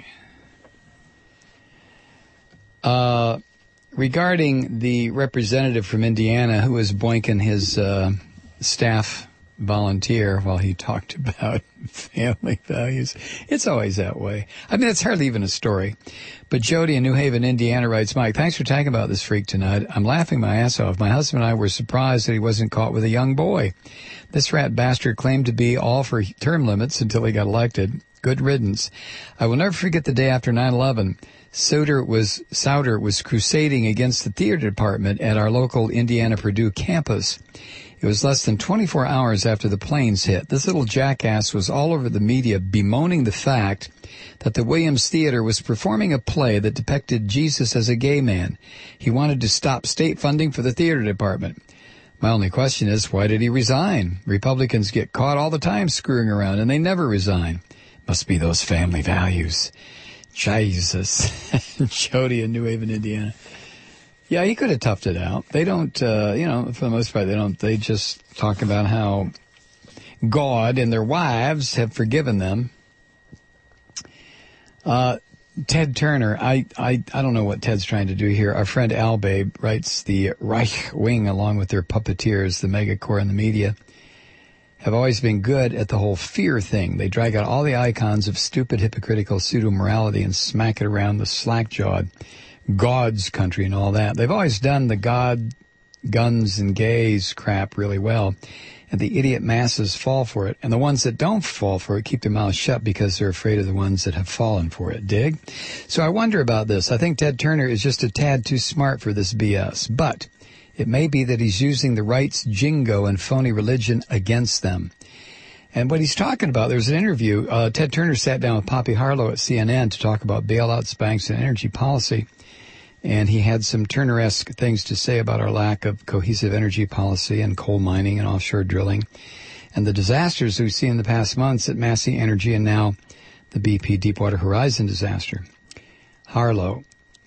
S1: Regarding the representative from Indiana who was boinking his staff volunteer while he talked about family values. It's always that way. I mean, it's hardly even a story. But Jody in New Haven, Indiana writes, Mike, thanks for talking about this freak tonight. I'm laughing my ass off. My husband and I were surprised that he wasn't caught with a young boy. This rat bastard claimed to be all for term limits until he got elected. Good riddance. I will never forget the day after 9/11. Souter was crusading against the theater department at our local Indiana-Purdue campus. It was less than 24 hours after the planes hit. This little jackass was all over the media bemoaning the fact that the Williams Theater was performing a play that depicted Jesus as a gay man. He wanted to stop state funding for the theater department. My only question is, why did he resign? Republicans get caught all the time screwing around, and they never resign. Must be those family values. Jesus. Jody in New Haven, Indiana. Yeah, he could have toughed it out. They don't, for the most part, they just talk about how God and their wives have forgiven them. Ted Turner, I don't know what Ted's trying to do here. Our friend Al Babe writes, the Reich Wing, along with their puppeteers, the megacorps and the media, have always been good at the whole fear thing. They drag out all the icons of stupid, hypocritical pseudo-morality and smack it around the slack-jawed God's country and all that. They've always done the God, guns, and gays crap really well, and the idiot masses fall for it, and the ones that don't fall for it keep their mouths shut because they're afraid of the ones that have fallen for it. Dig? So I wonder about this. I think Ted Turner is just a tad too smart for this BS, but it may be that he's using the right's jingo and phony religion against them. And what he's talking about, there's an interview. Ted Turner sat down with Poppy Harlow at CNN to talk about bailouts, banks, and energy policy. And he had some Turner-esque things to say about our lack of cohesive energy policy and coal mining and offshore drilling and the disasters we've seen in the past months at Massey Energy and now the BP Deepwater Horizon disaster. Harlow,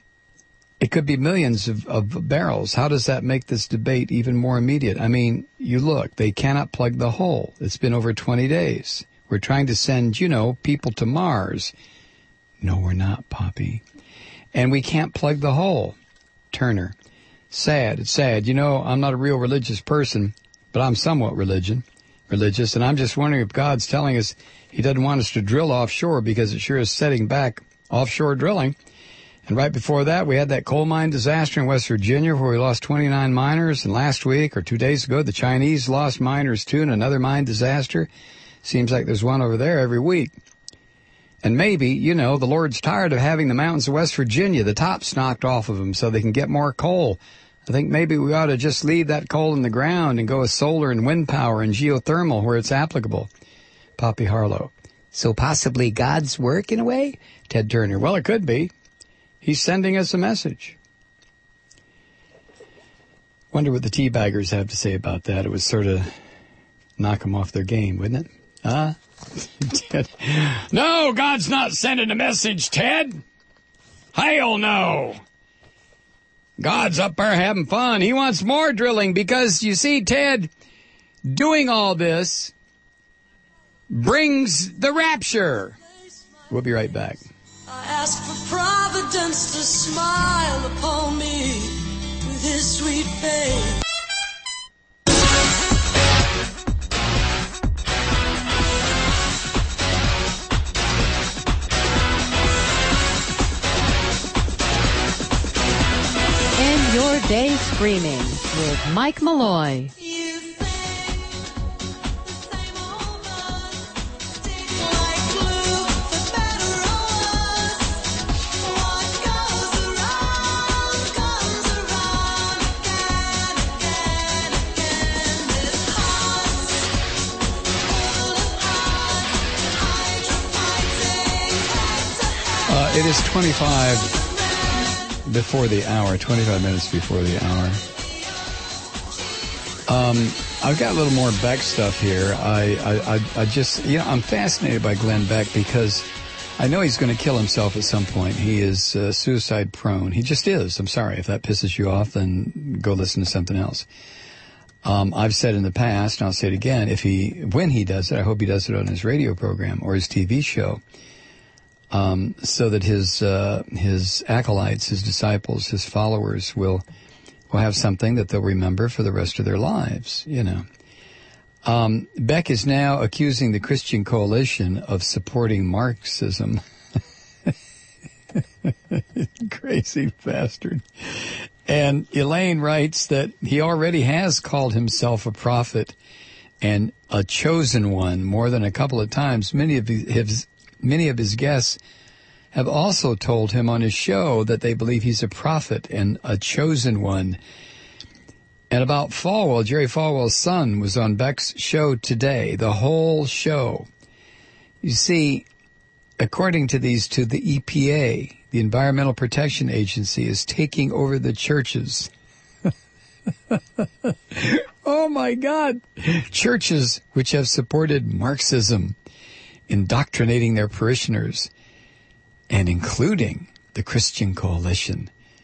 S1: it could be millions of barrels. How does that make this debate even more immediate? I mean, you look, they cannot plug the hole. It's been over 20 days. We're trying to send, people to Mars. No, we're not, Poppy. And we can't plug the hole. Turner. Sad. It's sad. I'm not a real religious person, but I'm somewhat religious, and I'm just wondering if God's telling us he doesn't want us to drill offshore because it sure is setting back offshore drilling. And right before that, we had that coal mine disaster in West Virginia where we lost 29 miners, and last week or 2 days ago, the Chinese lost miners too in another mine disaster. Seems like there's one over there every week. And maybe, the Lord's tired of having the mountains of West Virginia, the tops knocked off of them so they can get more coal. I think maybe we ought to just leave that coal in the ground and go with solar and wind power and geothermal where it's applicable. Poppy Harlow. So possibly God's work in a way? Ted Turner. Well, it could be. He's sending us a message. Wonder what the teabaggers have to say about that. It would sort of knock them off their game, wouldn't it? Ted. No, God's not sending a message, Ted. Hell no. God's up there having fun. He wants more drilling because, you see, Ted, doing all this brings the rapture. We'll be right back.
S9: I ask for providence to smile upon me with his sweet face.
S4: Your Day Screaming with Mike Malloy.
S1: It is 25 before the hour, 25 minutes before the hour. I've got a little more Beck stuff here. I just, I'm fascinated by Glenn Beck because I know he's going to kill himself at some point. He is suicide prone. He just is. I'm sorry. If that pisses you off, then go listen to something else. I've said in the past, and I'll say it again, when he does it, I hope he does it on his radio program or his TV show, so that his acolytes, his disciples, his followers will have something that they'll remember for the rest of their lives, Beck is now accusing the Christian Coalition of supporting Marxism. Crazy bastard. And Elaine writes that he already has called himself a prophet and a chosen one more than a couple of times. Many of his guests have also told him on his show that they believe he's a prophet and a chosen one. And about Falwell, Jerry Falwell's son was on Beck's show today, the whole show. You see, according to the EPA, the Environmental Protection Agency, is taking over the churches. Oh, my God. Churches which have supported Marxism, indoctrinating their parishioners, and including the Christian Coalition.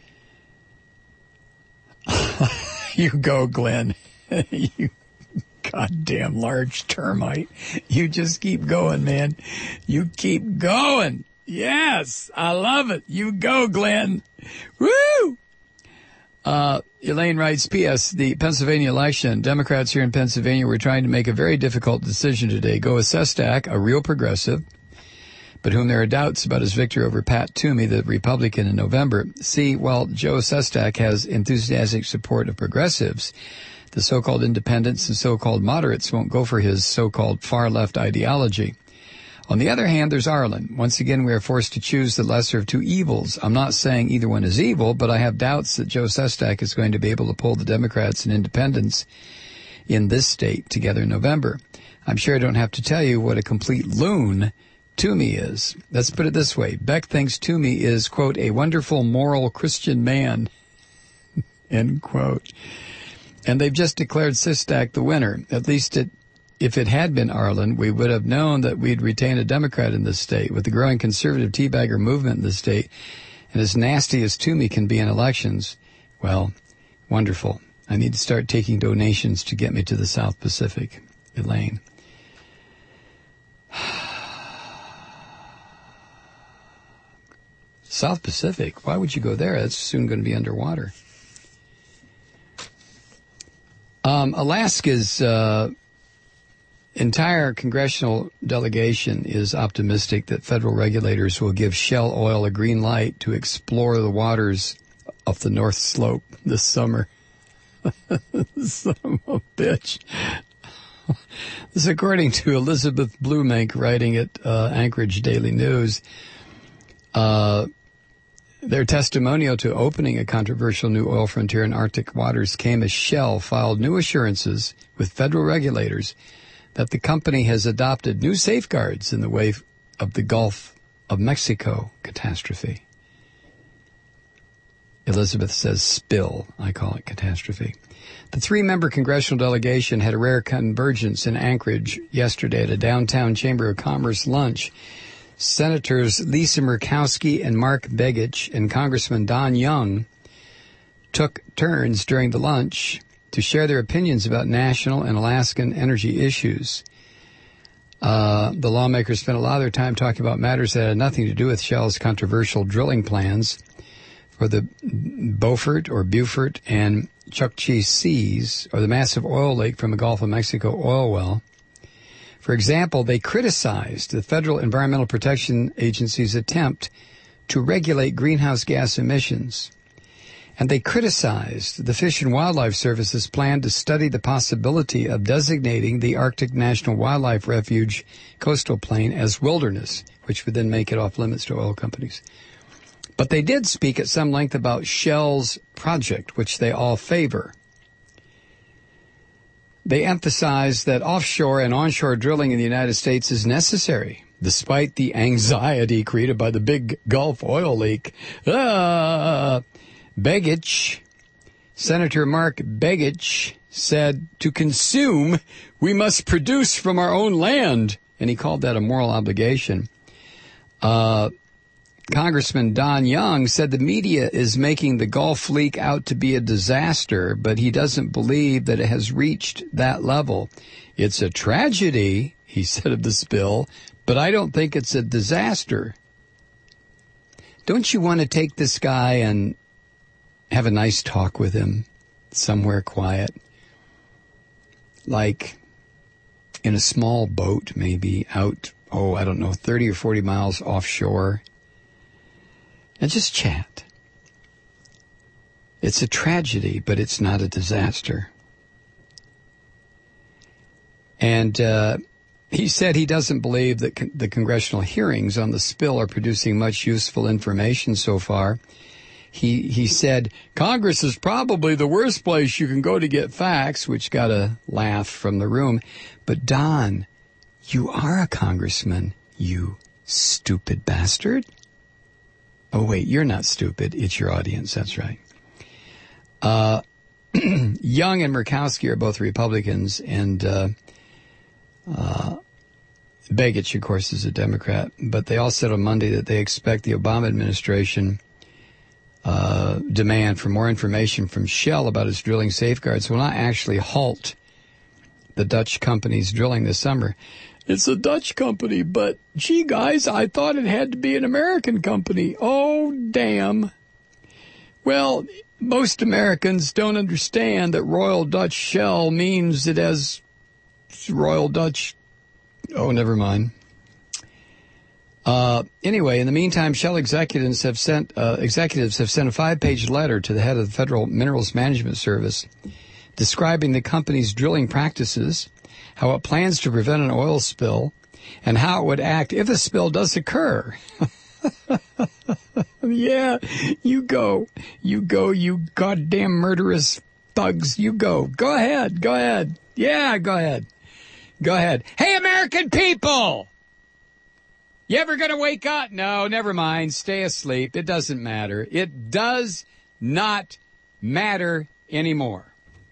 S1: You go, Glenn. You goddamn large termite. You just keep going, man. You keep going. Yes, I love it. You go, Glenn. Woo! Elaine writes, P.S. The Pennsylvania election. Democrats here in Pennsylvania were trying to make a very difficult decision today. Go with Sestak, a real progressive, but whom there are doubts about his victory over Pat Toomey, the Republican, in November. See, while Joe Sestak has enthusiastic support of progressives, the so-called independents and so-called moderates won't go for his so-called far-left ideology. On the other hand, there's Arlen. Once again, we are forced to choose the lesser of two evils. I'm not saying either one is evil, but I have doubts that Joe Sestak is going to be able to pull the Democrats and independents in this state together in November. I'm sure I don't have to tell you what a complete loon Toomey is. Let's put it this way. Beck thinks Toomey is, quote, a wonderful moral Christian man, end quote. And they've just declared Sestak the winner. At least if it had been Arlen, we would have known that we'd retain a Democrat in this state. With the growing conservative teabagger movement in the state, and as nasty as Toomey can be in elections, well, wonderful. I need to start taking donations to get me to the South Pacific. Elaine. South Pacific? Why would you go there? That's soon going to be underwater. Alaska's entire congressional delegation is optimistic that federal regulators will give Shell Oil a green light to explore the waters of the North Slope this summer. Son of a bitch. This is according to Elizabeth Blumink, writing at Anchorage Daily News. Their testimonial to opening a controversial new oil frontier in Arctic waters came as Shell filed new assurances with federal regulators that the company has adopted new safeguards in the wake of the Gulf of Mexico catastrophe. Elizabeth says spill. I call it catastrophe. The 3-member congressional delegation had a rare convergence in Anchorage yesterday at a downtown Chamber of Commerce lunch. Senators Lisa Murkowski and Mark Begich and Congressman Don Young took turns during the lunch to share their opinions about national and Alaskan energy issues. The lawmakers spent a lot of their time talking about matters that had nothing to do with Shell's controversial drilling plans for the Beaufort and Chukchi Seas, or the massive oil leak from a Gulf of Mexico oil well. For example, they criticized the Federal Environmental Protection Agency's attempt to regulate greenhouse gas emissions. And they criticized the Fish and Wildlife Service's plan to study the possibility of designating the Arctic National Wildlife Refuge coastal plain as wilderness, which would then make it off limits to oil companies. But they did speak at some length about Shell's project, which they all favor. They emphasized that offshore and onshore drilling in the United States is necessary despite the anxiety created by the big Gulf oil leak. Begich, Senator Mark Begich, said, to consume, we must produce from our own land. And he called that a moral obligation. Congressman Don Young said the media is making the Gulf leak out to be a disaster, but he doesn't believe that it has reached that level. It's a tragedy, he said of the spill, but I don't think it's a disaster. Don't you want to take this guy and have a nice talk with him somewhere quiet? Like in a small boat, maybe out, 30 or 40 miles offshore. And just chat. It's a tragedy, but it's not a disaster. And he said he doesn't believe that the congressional hearings on the spill are producing much useful information so far. He said, Congress is probably the worst place you can go to get facts, which got a laugh from the room. But Don, you are a congressman, you stupid bastard. Oh, wait, you're not stupid. It's your audience. That's right. Young and Murkowski are both Republicans, and Begich, of course, is a Democrat. But they all said on Monday that they expect the Obama administration demand for more information from Shell about its drilling safeguards will not actually halt the Dutch company's drilling this summer. It's a Dutch company, but gee, guys, I thought it had to be an American company. Oh, damn. Well, most Americans don't understand that Royal Dutch Shell means it has Royal Dutch. Oh, never mind. Anyway, in the meantime, Shell executives have sent a 5-page letter to the head of the Federal Minerals Management Service describing the company's drilling practices, how it plans to prevent an oil spill, and how it would act if a spill does occur. Yeah, you go, you goddamn murderous thugs, you go. Go ahead. Yeah, go ahead. Hey, American people! You ever gonna wake up? No, never mind. Stay asleep. It doesn't matter. It does not matter anymore.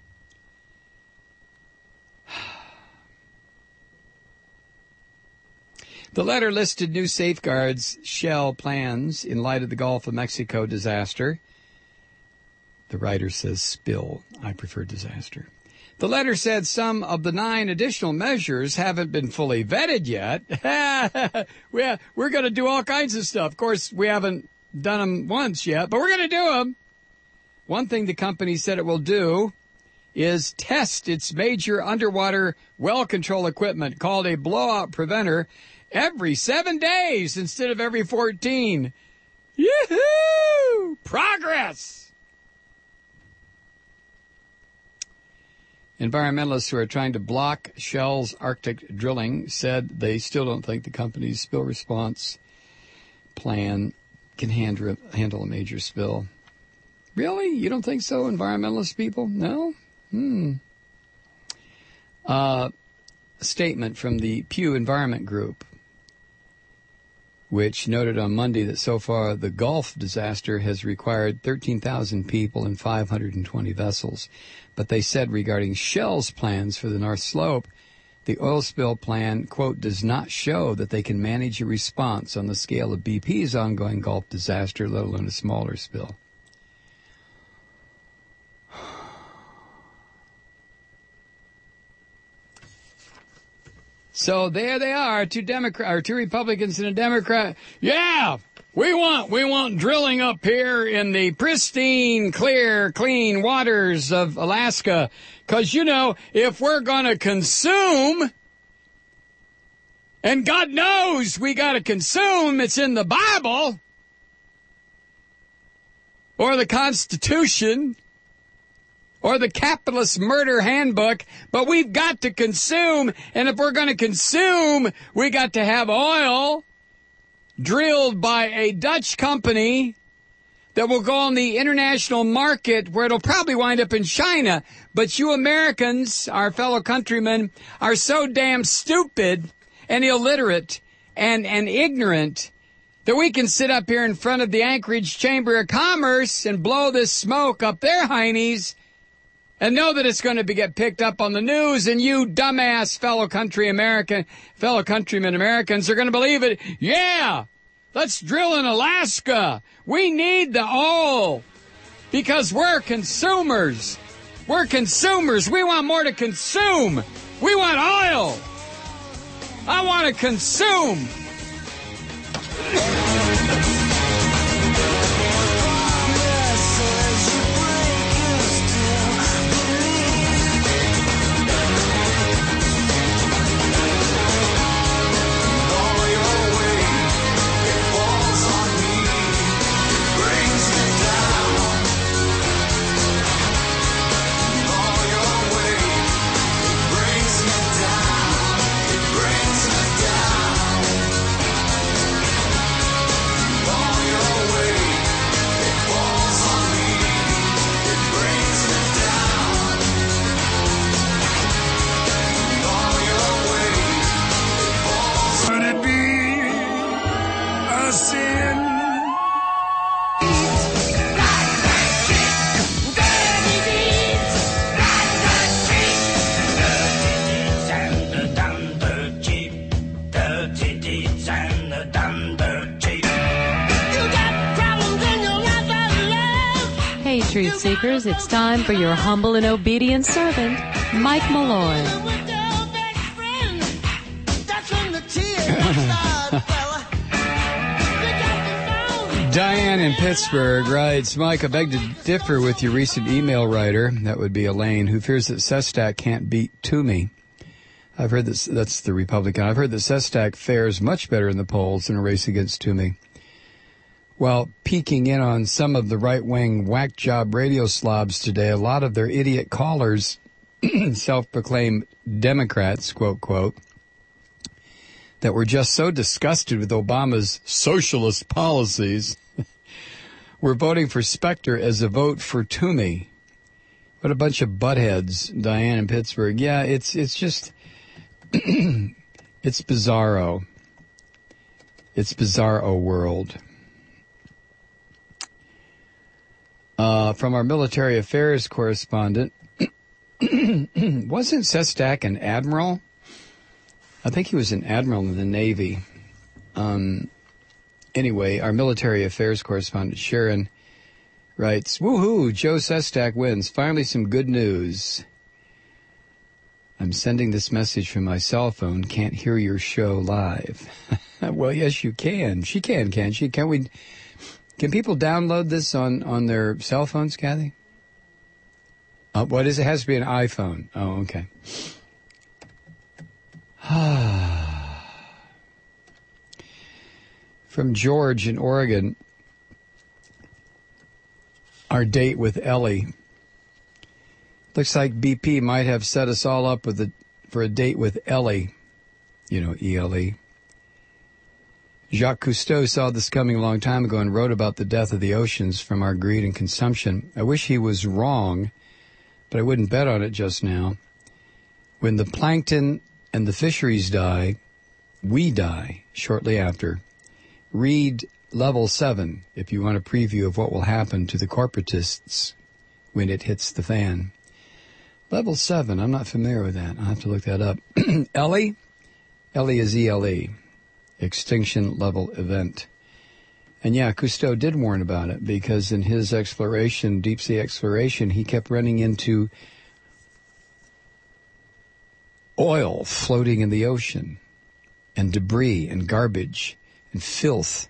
S1: The letter listed new safeguards Shell plans in light of the Gulf of Mexico disaster. The writer says spill. I prefer disaster. The letter said some of the 9 additional measures haven't been fully vetted yet. We're going to do all kinds of stuff. Of course, we haven't done them once yet, but we're going to do them. One thing the company said it will do is test its major underwater well control equipment called a blowout preventer every 7 days instead of every 14. Yoo-hoo! Progress! Environmentalists who are trying to block Shell's Arctic drilling said they still don't think the company's spill response plan can handle a major spill. Really? You don't think so, environmentalist people? No? A statement from the Pew Environment Group, which noted on Monday that so far the Gulf disaster has required 13,000 people and 520 vessels. But they said regarding Shell's plans for the North Slope, the oil spill plan, quote, does not show that they can manage a response on the scale of BP's ongoing Gulf disaster, let alone a smaller spill. So there they are, two Republicans and a Democrat. Yeah, we want drilling up here in the pristine, clear, clean waters of Alaska. 'Cause, if we're going to consume, and God knows we got to consume, it's in the Bible or the Constitution or the capitalist murder handbook, but we've got to consume, and if we're going to consume, we got to have oil drilled by a Dutch company that will go on the international market where it'll probably wind up in China. But you Americans, our fellow countrymen, are so damn stupid and illiterate and ignorant that we can sit up here in front of the Anchorage Chamber of Commerce and blow this smoke up their heinies and know that it's going to get picked up on the news, and you dumbass fellow countrymen Americans are going to believe it. Yeah, let's drill in Alaska. We need the oil because we're consumers. We're consumers. We want more to consume. We want oil. I want to consume.
S4: Truth Seekers, it's time for your humble and obedient servant, Mike Malloy.
S1: Diane in Pittsburgh writes, Mike, I beg to differ with your recent email writer, that would be Elaine, who fears that Sestak can't beat Toomey. I've heard this, that's the Republican. I've heard that Sestak fares much better in the polls in a race against Toomey. While peeking in on some of the right-wing whack job radio slobs today, a lot of their idiot callers, self-proclaimed Democrats, quote, quote, that were just so disgusted with Obama's socialist policies, were voting for Specter as a vote for Toomey. What a bunch of buttheads, Diane in Pittsburgh. Yeah, it's just, it's bizarro. It's bizarro world. From our military affairs correspondent, wasn't Sestak an admiral? I think he was an admiral in the Navy. Anyway, our military affairs correspondent, Sharon, writes, woohoo, Joe Sestak wins. Finally some good news. I'm sending this message from my cell phone. Can't hear your show live. Well, yes, you can. She can, can't she? Can people download this on their cell phones, Kathy? What is it? It has to be an iPhone. Oh, okay. From George in Oregon, our date with Ellie. Looks like BP might have set us all up for a date with Ellie. You know, E-L-E. Jacques Cousteau saw this coming a long time ago and wrote about the death of the oceans from our greed and consumption. I wish he was wrong, but I wouldn't bet on it just now. When the plankton and the fisheries die, we die shortly after. Read Level 7 if you want a preview of what will happen to the corporatists when it hits the fan. Level 7, I'm not familiar with that. I'll have to look that up. Ellie? Ellie is E-L-E. Extinction level event. And yeah, Cousteau did warn about it because in his exploration, deep sea exploration, he kept running into oil floating in the ocean and debris and garbage and filth.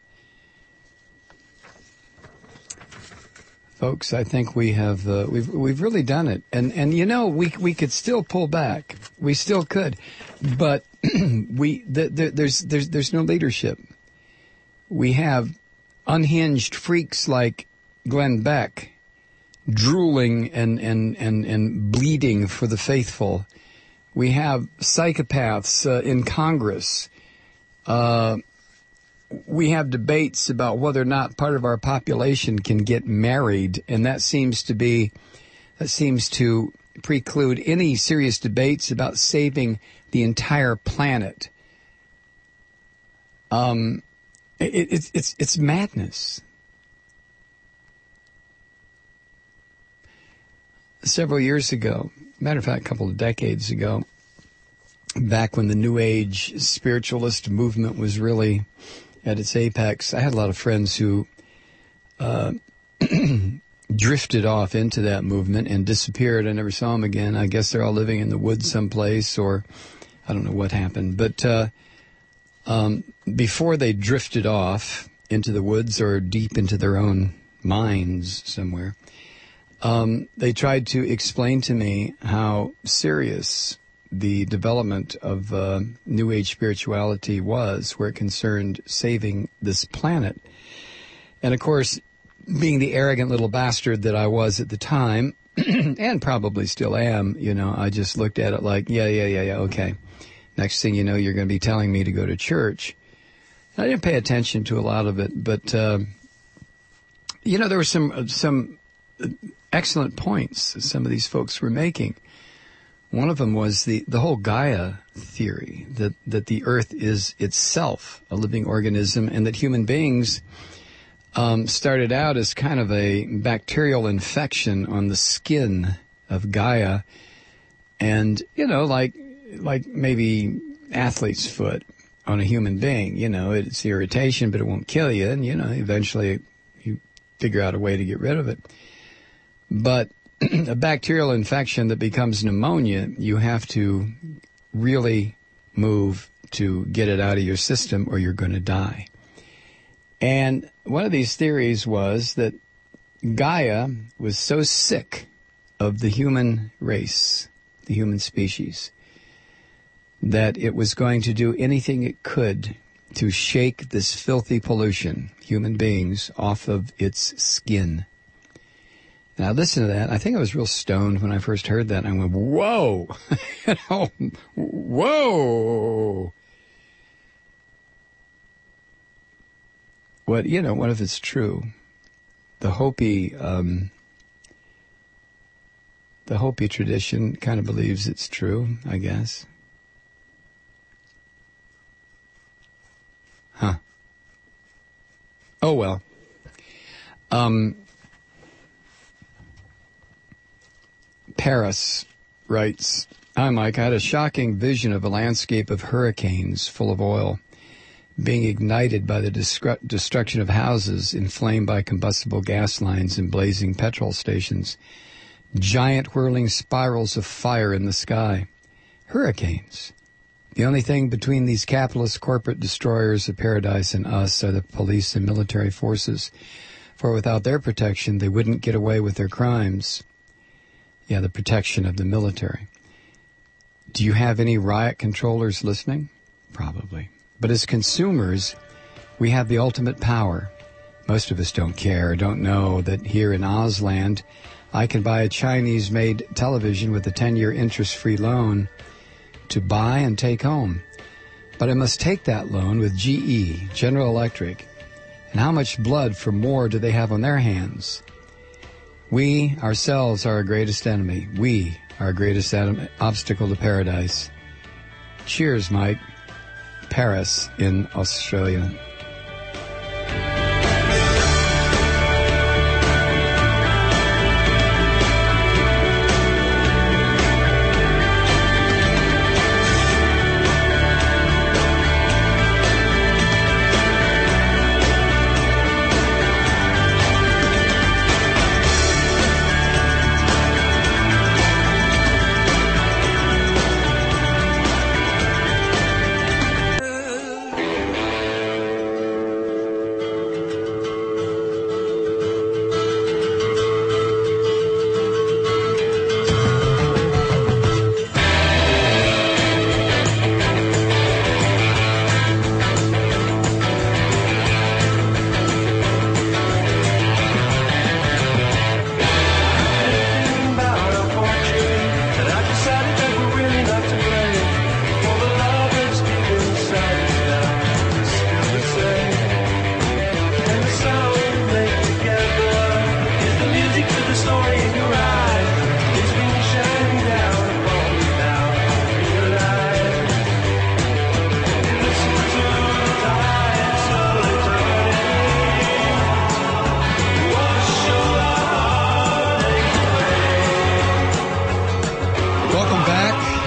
S1: Folks, I think we have we've really done it, and you know we could still pull back. We still could, but there's no leadership. We have unhinged freaks like Glenn Beck, drooling and bleeding for the faithful. We have psychopaths in Congress. We have debates about whether or not part of our population can get married, and that seems to preclude any serious debates about saving the entire planet. It's madness. Several years ago, matter of fact, a couple of decades ago, back when the New Age spiritualist movement was really at its apex, I had a lot of friends who drifted off into that movement and disappeared. I never saw them again. I guess they're all living in the woods someplace, or I don't know what happened. But before they drifted off into the woods or deep into their own minds somewhere, they tried to explain to me how serious the development of New Age spirituality was, where it concerned saving this planet. And of course, being the arrogant little bastard that I was at the time, and probably still am, I just looked at it like, yeah, okay. Next thing you know, you're going to be telling me to go to church. I didn't pay attention to a lot of it, but, there were some excellent points some of these folks were making. One of them was the whole Gaia theory, that the Earth is itself a living organism, and that human beings started out as kind of a bacterial infection on the skin of Gaia, and like maybe athlete's foot on a human being. It's irritation, but it won't kill you, and eventually you figure out a way to get rid of it. But a bacterial infection that becomes pneumonia, you have to really move to get it out of your system, or you're going to die. And one of these theories was that Gaia was so sick of the human race, the human species, that it was going to do anything it could to shake this filthy pollution, human beings, off of its skin. Now, listen to that. I think I was real stoned when I first heard that. And I went, whoa! Whoa! What if it's true? The Hopi tradition kind of believes it's true, I guess. Huh. Oh, well. Paris writes, "Hi, Mike. I had a shocking vision of a landscape of hurricanes full of oil being ignited by the destruction of houses inflamed by combustible gas lines and blazing petrol stations. Giant whirling spirals of fire in the sky. Hurricanes. The only thing between these capitalist corporate destroyers of paradise and us are the police and military forces. For without their protection, they wouldn't get away with their crimes." Yeah, the protection of the military. Do you have any riot controllers listening? Probably. But as consumers, we have the ultimate power. Most of us don't care or don't know that here in Ozland, I can buy a Chinese-made television with a 10-year interest-free loan to buy and take home. But I must take that loan with GE, General Electric. And how much blood for more do they have on their hands? We ourselves are our greatest enemy. We are our greatest obstacle to paradise. Cheers, Mike. Paris in Australia.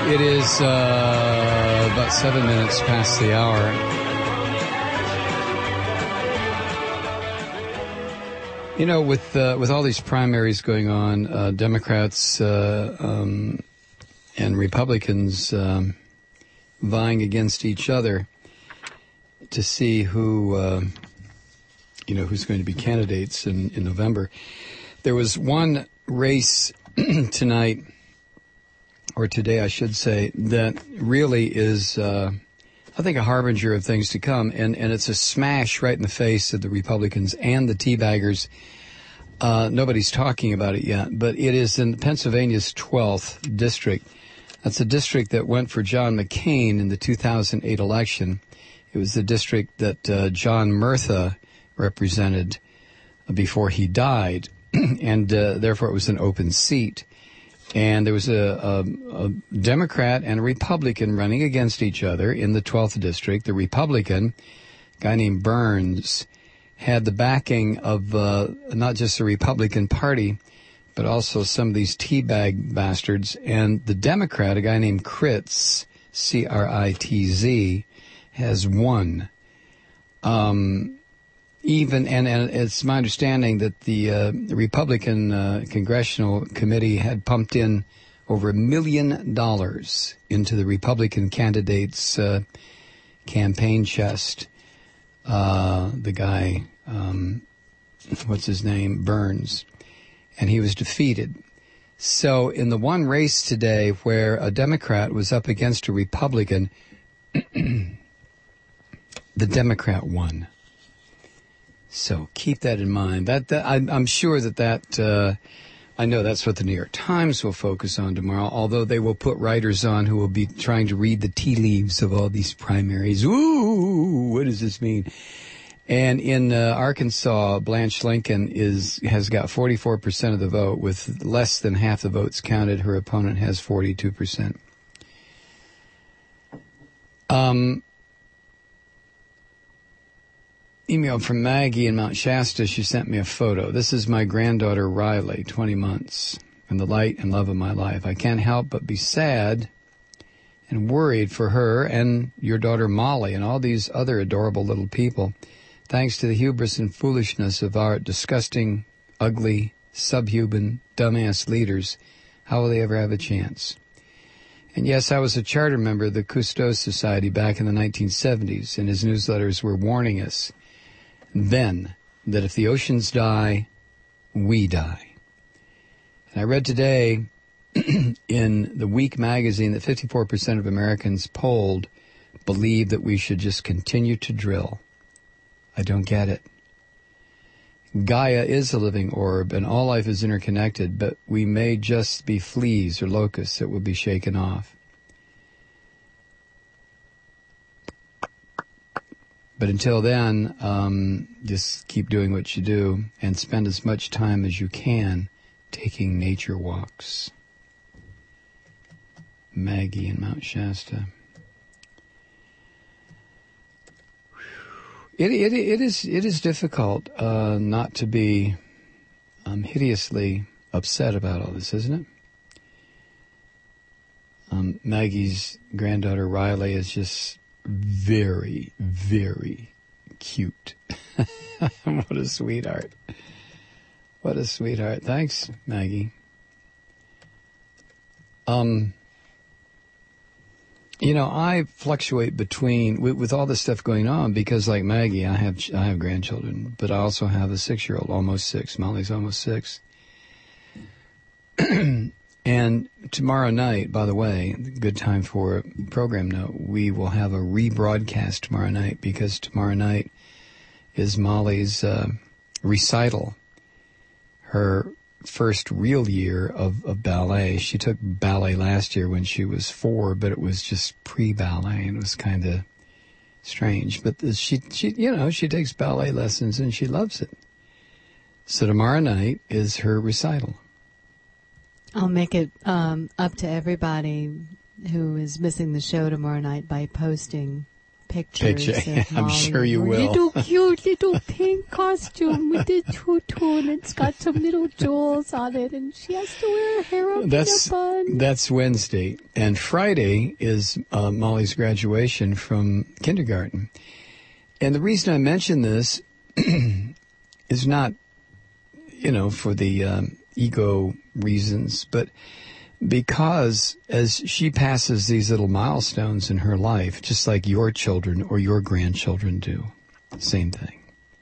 S1: It is about 7 minutes past the hour. You know, with all these primaries going on, Democrats and Republicans vying against each other to see who, who's going to be candidates in November. There was one race tonight, or today I should say, that really is, I think, a harbinger of things to come, and it's a smash right in the face of the Republicans and the teabaggers. Nobody's talking about it yet, but it is in Pennsylvania's 12th district. That's a district that went for John McCain in the 2008 election. It was the district that John Murtha represented before he died, and therefore it was an open seat. And there was a Democrat and a Republican running against each other in the 12th district. The Republican, a guy named Burns, had the backing of not just the Republican Party, but also some of these teabag bastards. And the Democrat, a guy named Critz, C-R-I-T-Z, has won. And it's my understanding that the Republican Congressional Committee had pumped in over $1 million into the Republican candidate's campaign chest. The guy, what's his name, Burns, and he was defeated. So in the one race today where a Democrat was up against a Republican, the Democrat won. So keep that in mind. I'm sure that I know that's what the New York Times will focus on tomorrow, although they will put writers on who will be trying to read the tea leaves of all these primaries. Ooh, what does this mean? And in Arkansas, Blanche Lincoln has got 44% of the vote, with less than half the votes counted. Her opponent has 42%. Email from Maggie in Mount Shasta. She sent me a photo. This is my granddaughter, Riley, 20 months, and the light and love of my life. I can't help but be sad and worried for her and your daughter, Molly, and all these other adorable little people. Thanks to the hubris and foolishness of our disgusting, ugly, subhuman, dumbass leaders, how will they ever have a chance? And yes, I was a charter member of the Cousteau Society back in the 1970s, and his newsletters were warning us then that if the oceans die, we die. And I read today in the Week magazine that 54% of Americans polled believe that we should just continue to drill. I don't get it. Gaia is a living orb, and all life is interconnected, but we may just be fleas or locusts that will be shaken off. But until then, just keep doing what you do and spend as much time as you can taking nature walks. Maggie in Mount Shasta. It is difficult not to be hideously upset about all this, isn't it? Maggie's granddaughter Riley is just very, very cute. What a sweetheart. What a sweetheart. Thanks, Maggie. I fluctuate between, with all this stuff going on, because like Maggie, I have grandchildren, but I also have a 6-year-old, almost 6. Molly's almost 6. And tomorrow night, by the way, good time for a program note, we will have a rebroadcast tomorrow night, because tomorrow night is Molly's recital, her first real year of ballet. She took ballet last year when she was 4, but it was just pre-ballet, and it was kind of strange. But she takes ballet lessons, and she loves it. So tomorrow night is her recital.
S4: I'll make it up to everybody who is missing the show tomorrow night by posting pictures.
S1: I'm sure you will.
S4: Little cute little pink costume with the tutu, and it's got some little jewels on it, and she has to wear her hair up in a bun.
S1: That's Wednesday. And Friday is Molly's graduation from kindergarten. And the reason I mention this is not, for the ego reasons, but because as she passes these little milestones in her life, just like your children or your grandchildren do, same thing.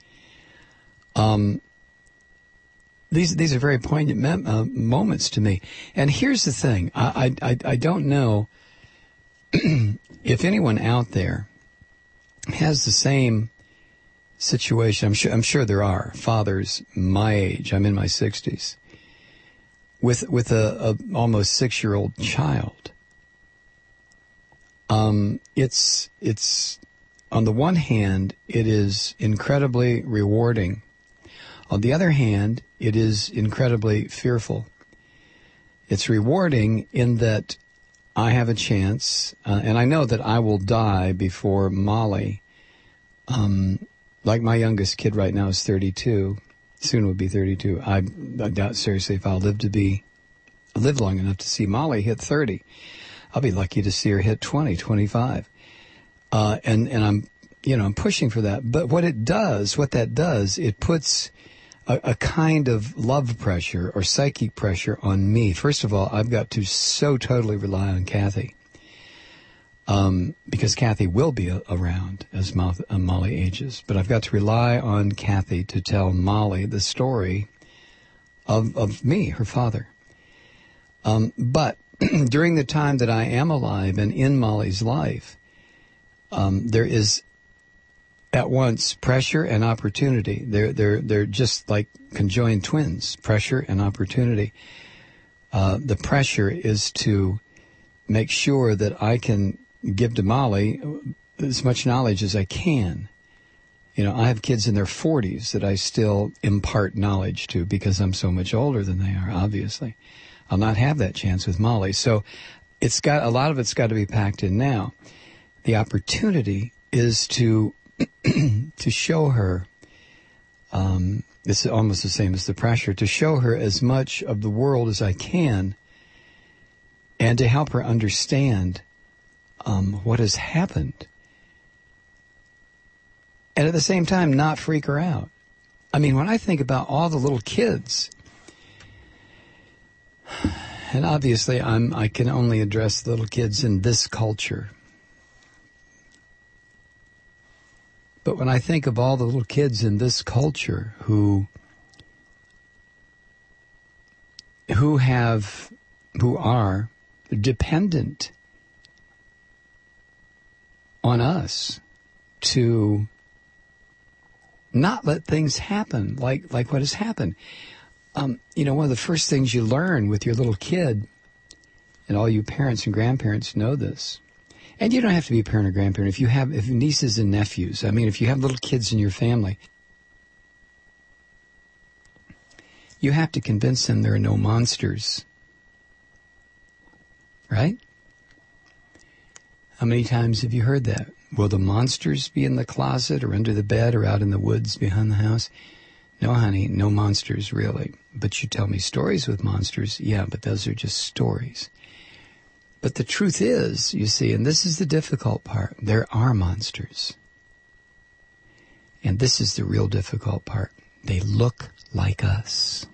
S1: These are very poignant moments to me. And here's the thing. I don't know if anyone out there has the same situation. I'm sure there are fathers my age. I'm in my 60s. With a almost 6-year-old child. It's on the one hand, it is incredibly rewarding. On the other hand, it is incredibly fearful. It's rewarding in that I have a chance, and I know that I will die before Molly. Like my youngest kid right now is 32. Soon will be 32. I doubt seriously if I'll live long enough to see Molly hit 30. I'll be lucky to see her hit 20, 25. And I'm pushing for that. But what that does, it puts a kind of love pressure or psychic pressure on me. First of all, I've got to so totally rely on Kathy. Because Kathy will be around as Molly ages. But I've got to rely on Kathy to tell Molly the story of me, her father. But during the time that I am alive and in Molly's life, there is at once pressure and opportunity. They're just like conjoined twins, pressure and opportunity. The pressure is to make sure that I can give to Molly as much knowledge as I can. I have kids in their 40s that I still impart knowledge to because I'm so much older than they are, obviously. I'll not have that chance with Molly. So a lot of it's got to be packed in now. The opportunity is to show her, this is almost the same as the pressure, to show her as much of the world as I can and to help her understand what has happened. And at the same time, not freak her out. I mean, when I think about all the little kids, and obviously I can only address the little kids in this culture. But when I think of all the little kids in this culture who are dependent on us to not let things happen like what has happened. One of the first things you learn with your little kid, and all you parents and grandparents know this, and you don't have to be a parent or grandparent. If nieces and nephews, if you have little kids in your family, you have to convince them there are no monsters. Right? How many times have you heard that? Will the monsters be in the closet or under the bed or out in the woods behind the house? No, honey, no monsters, really. But you tell me stories with monsters. Yeah, but those are just stories. But the truth is, you see, and this is the difficult part, there are monsters. And this is the real difficult part. They look like us.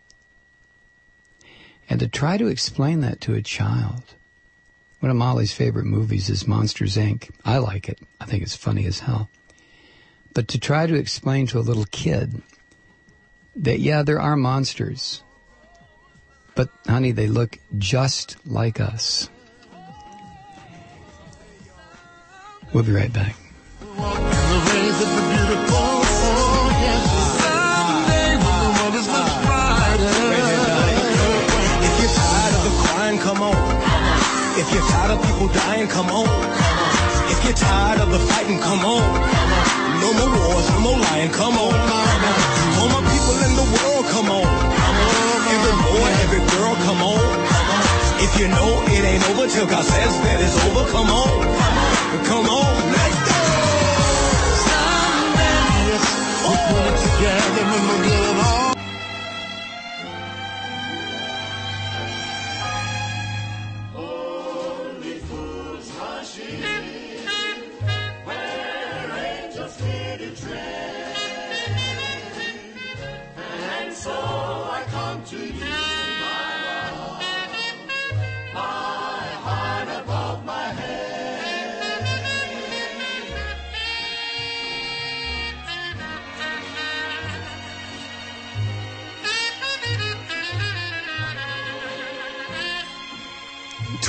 S1: And to try to explain that to a child, one of Molly's favorite movies is Monsters, Inc. I like it. I think it's funny as hell. But to try to explain to a little kid that, yeah, there are monsters, but, honey, they look just like us. We'll be right back.
S10: Come on. If you're tired of people dying, come on. If you're tired of the fighting, come on. No more wars, no more lying, come on. All my people in the world, come on. Every boy, every girl, come on. If you know it ain't over till God says that it's over, come on. Come on, let's go.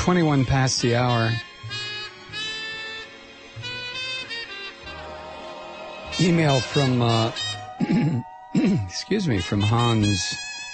S1: 21 past the hour. Email from, excuse me, from Hans.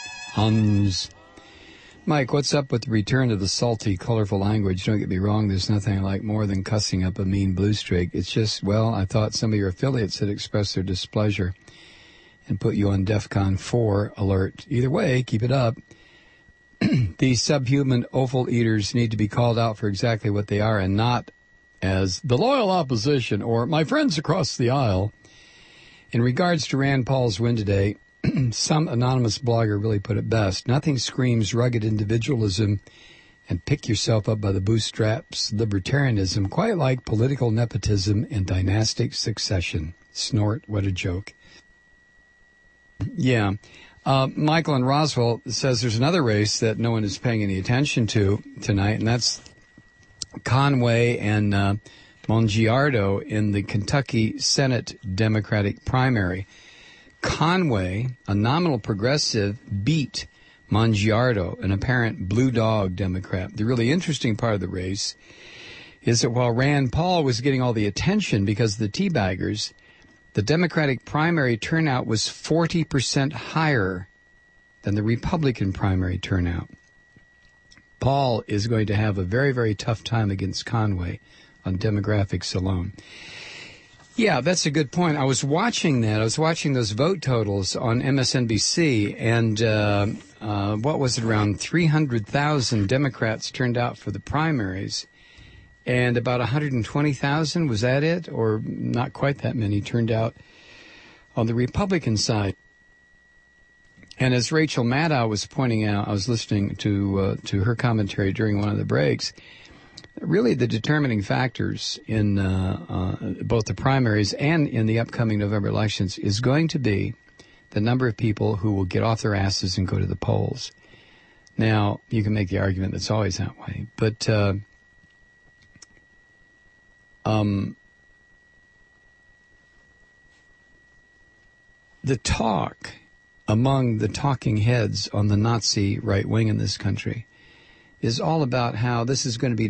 S1: Mike, what's up with the return of the salty, colorful language? Don't get me wrong, there's nothing I like more than cussing up a mean blue streak. It's just, well, I thought some of your affiliates had expressed their displeasure and put you on DEFCON 4 alert. Either way, keep it up. These subhuman offal eaters need to be called out for exactly what they are and not as the loyal opposition or my friends across the aisle. In regards to Rand Paul's win today, some anonymous blogger really put it best. Nothing screams rugged individualism and pick yourself up by the bootstraps libertarianism quite like political nepotism and dynastic succession. Snort, what a joke. Yeah. Michael in Roswell says there's another race that no one is paying any attention to tonight, and that's Conway and Mongiardo in the Kentucky Senate Democratic primary. Conway, a nominal progressive, beat Mongiardo, an apparent blue dog Democrat. The really interesting part of the race is that while Rand Paul was getting all the attention because of the teabaggers, the Democratic primary turnout was 40% higher than the Republican primary turnout. Paul is going to have a very, very tough time against Conway on demographics alone. Yeah, that's a good point. I was watching that. I was watching those vote totals on MSNBC, and what was it, around 300,000 Democrats turned out for the primaries, and about 120,000, was that it? Or not quite that many turned out on the Republican side. And as Rachel Maddow was pointing out, I was listening to her commentary during one of the breaks. Really, the determining factors in both the primaries and in the upcoming November elections is going to be the number of people who will get off their asses and go to the polls. Now, you can make the argument that's always that way, but the talk among the talking heads on the Nazi right wing in this country is all about how this is going to be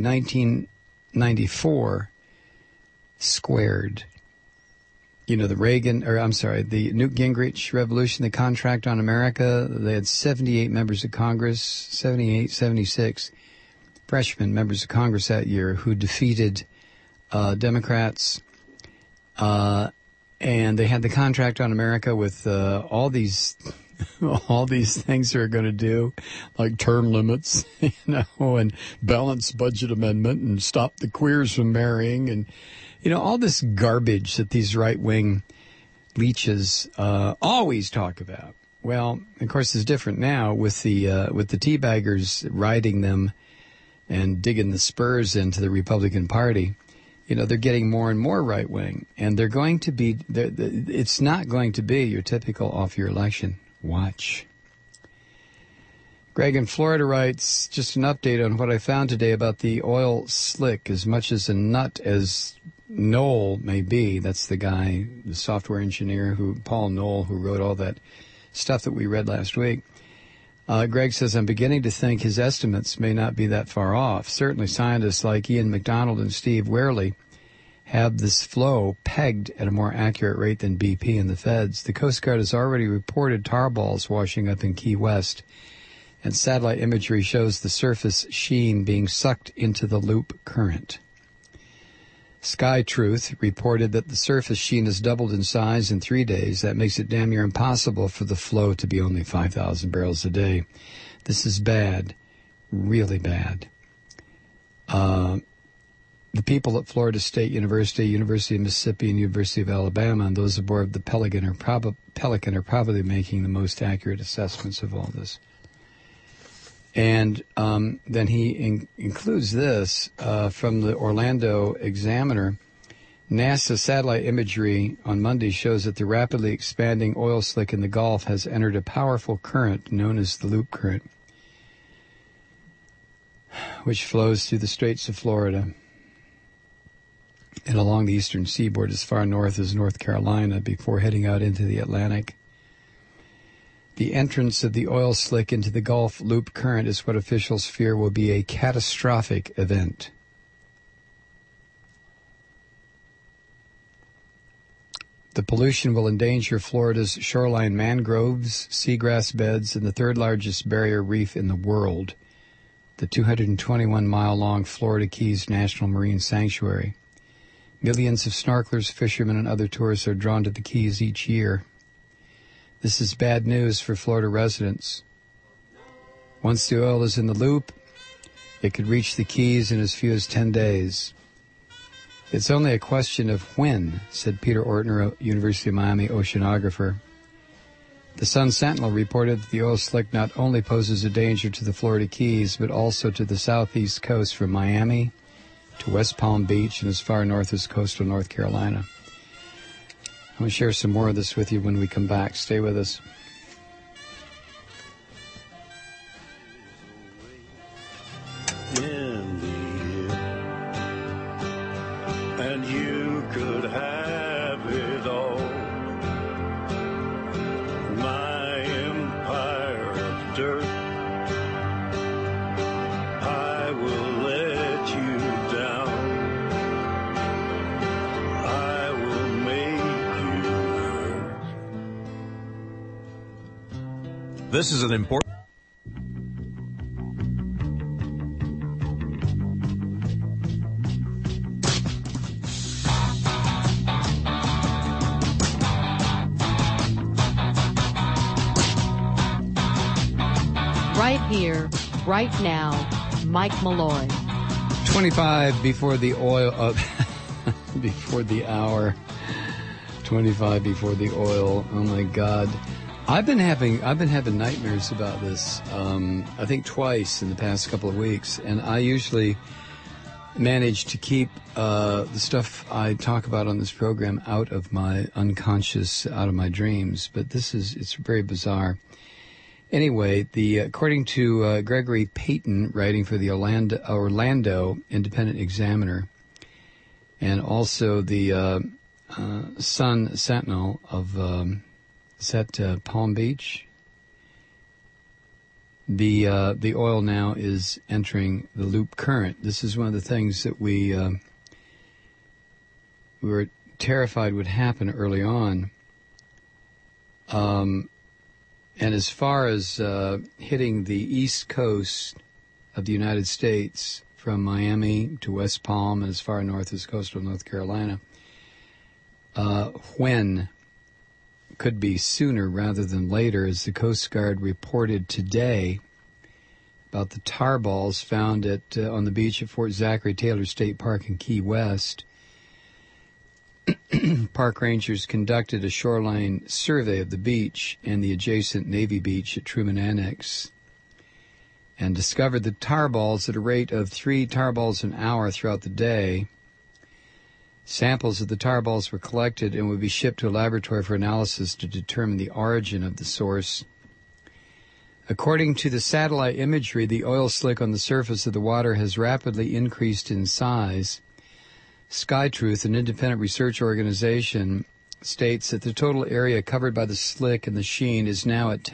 S1: 1994 squared. You know, the Newt Gingrich revolution, the contract on America, they had 78 members of Congress, 76 freshman members of Congress that year who defeated Democrats, and they had the contract on America with all these things they're going to do, like term limits, and balanced budget amendment and stop the queers from marrying, and all this garbage that these right-wing leeches always talk about. Well, of course, it's different now with the teabaggers riding them and digging the spurs into the Republican Party. They're getting more and more right-wing, and they're going to be. It's not going to be your typical off-year election. Watch. Greg in Florida writes, just an update on what I found today about the oil slick. As much as a nut as Knoll may be, that's the guy, the software engineer, Paul Knoll, who wrote all that stuff that we read last week. Greg says, I'm beginning to think his estimates may not be that far off. Certainly scientists like Ian McDonald and Steve Wehrle have this flow pegged at a more accurate rate than BP and the feds. The Coast Guard has already reported tar balls washing up in Key West, and satellite imagery shows the surface sheen being sucked into the loop current. Sky Truth reported that the surface sheen has doubled in size in 3 days. That makes it damn near impossible for the flow to be only 5,000 barrels a day. This is bad, really bad. The people at Florida State University, University of Mississippi, and University of Alabama, and those aboard the Pelican are probably making the most accurate assessments of all this. And then he includes this from the Orlando Examiner. NASA satellite imagery on Monday shows that the rapidly expanding oil slick in the Gulf has entered a powerful current known as the loop current, which flows through the Straits of Florida and along the eastern seaboard as far north as North Carolina before heading out into the Atlantic. The entrance of the oil slick into the Gulf Loop current is what officials fear will be a catastrophic event. The pollution will endanger Florida's shoreline mangroves, seagrass beds, and the third largest barrier reef in the world, the 221-mile-long Florida Keys National Marine Sanctuary. Millions of snorkelers, fishermen, and other tourists are drawn to the Keys each year. This is bad news for Florida residents. Once the oil is in the loop, it could reach the Keys in as few as 10 days. It's only a question of when, said Peter Ortner, a University of Miami oceanographer. The Sun Sentinel reported that the oil slick not only poses a danger to the Florida Keys, but also to the southeast coast from Miami to West Palm Beach and as far north as coastal North Carolina. I'm going to share some more of this with you when we come back. Stay with us.
S11: In the air, and you could have it all. My empire of dirt, I will let you down. I will make you hurt.
S12: This is an important...
S4: Right here, right now, Mike Malloy.
S1: 25 before the oil, before the hour. 25 before the oil. Oh my God. I've been having nightmares about this, I think twice in the past couple of weeks, and I usually manage to keep the stuff I talk about on this program out of my unconscious, out of my dreams, but it's very bizarre. Anyway, according to Gregory Payton, writing for the Orlando Independent Examiner, and also the Sun Sentinel of Palm Beach, the oil now is entering the loop current. This is one of the things that we were terrified would happen early on. And as far as hitting the east coast of the United States, from Miami to West Palm and as far north as coastal North Carolina, when could be sooner rather than later, as the Coast Guard reported today about the tar balls found on the beach at Fort Zachary Taylor State Park in Key West. Park rangers conducted a shoreline survey of the beach and the adjacent Navy beach at Truman Annex and discovered the tar balls at a rate of 3 tar balls an hour throughout the day. Samples of the tar balls were collected and would be shipped to a laboratory for analysis to determine the origin of the source. According to the satellite imagery, the oil slick on the surface of the water has rapidly increased in size. SkyTruth, an independent research organization, states that the total area covered by the slick and the sheen is now at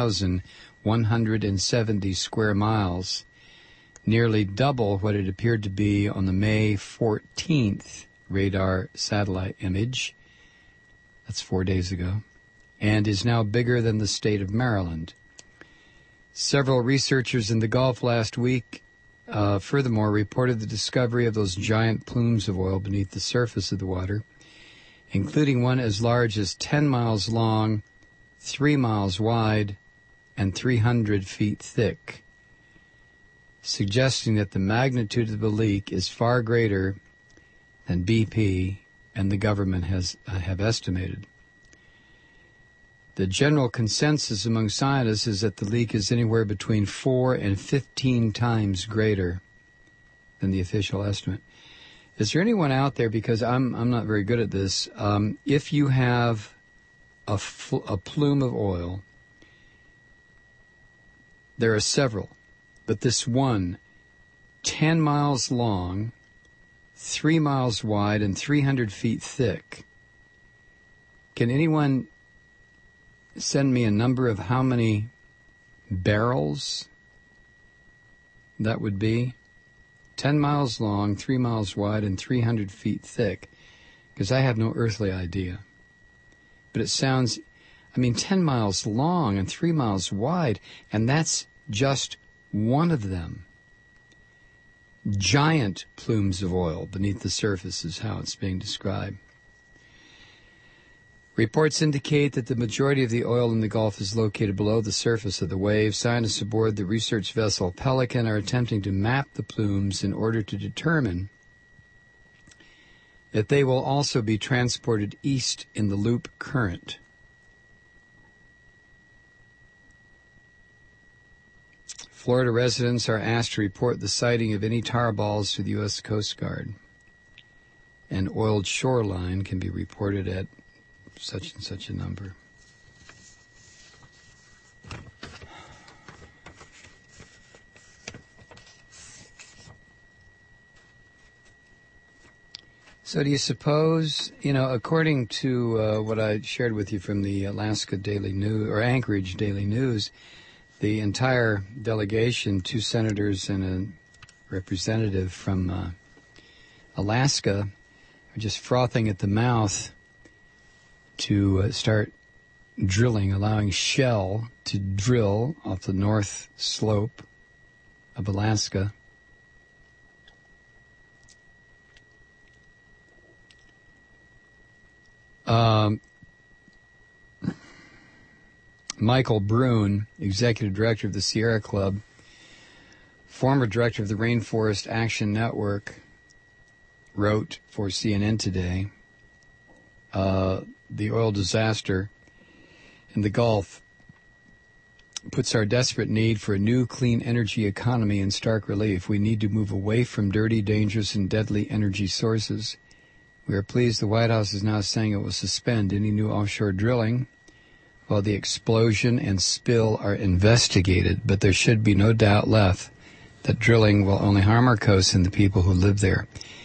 S1: 10,170 square miles, nearly double what it appeared to be on the May 14th radar satellite image. That's 4 days ago, and is now bigger than the state of Maryland. Several researchers in the Gulf last week furthermore reported the discovery of those giant plumes of oil beneath the surface of the water, including one as large as 10 miles long, 3 miles wide, and 300 feet thick, suggesting that the magnitude of the leak is far greater than BP and the government have estimated. The general consensus among scientists is that the leak is anywhere between 4 and 15 times greater than the official estimate. Is there anyone out there, because I'm not very good at this, if you have a plume of oil, there are several, but this one, 10 miles long, 3 miles wide, and 300 feet thick, can anyone send me a number of how many barrels that would be? 10 miles long, 3 miles wide, and 300 feet thick, because I have no earthly idea. But it sounds, 10 miles long and 3 miles wide, and that's just one of them. Giant plumes of oil beneath the surface is how it's being described. Reports indicate that the majority of the oil in the Gulf is located below the surface of the waves. Scientists aboard the research vessel Pelican are attempting to map the plumes in order to determine that they will also be transported east in the loop current. Florida residents are asked to report the sighting of any tar balls to the U.S. Coast Guard. An oiled shoreline can be reported at such and such a number. So do you suppose, according to what I shared with you from the Alaska Daily News, or Anchorage Daily News, the entire delegation, 2 senators and a representative from Alaska, are just frothing at the mouth to start drilling, allowing Shell to drill off the north slope of Alaska. Michael Brune, executive director of the Sierra Club, former director of the Rainforest Action Network, wrote for CNN today, the oil disaster in the Gulf puts our desperate need for a new clean energy economy in stark relief. We need to move away from dirty, dangerous, and deadly energy sources. We are pleased the White House is now saying it will suspend any new offshore drilling while the explosion and spill are investigated, but there should be no doubt left that drilling will only harm our coast and the people who live there.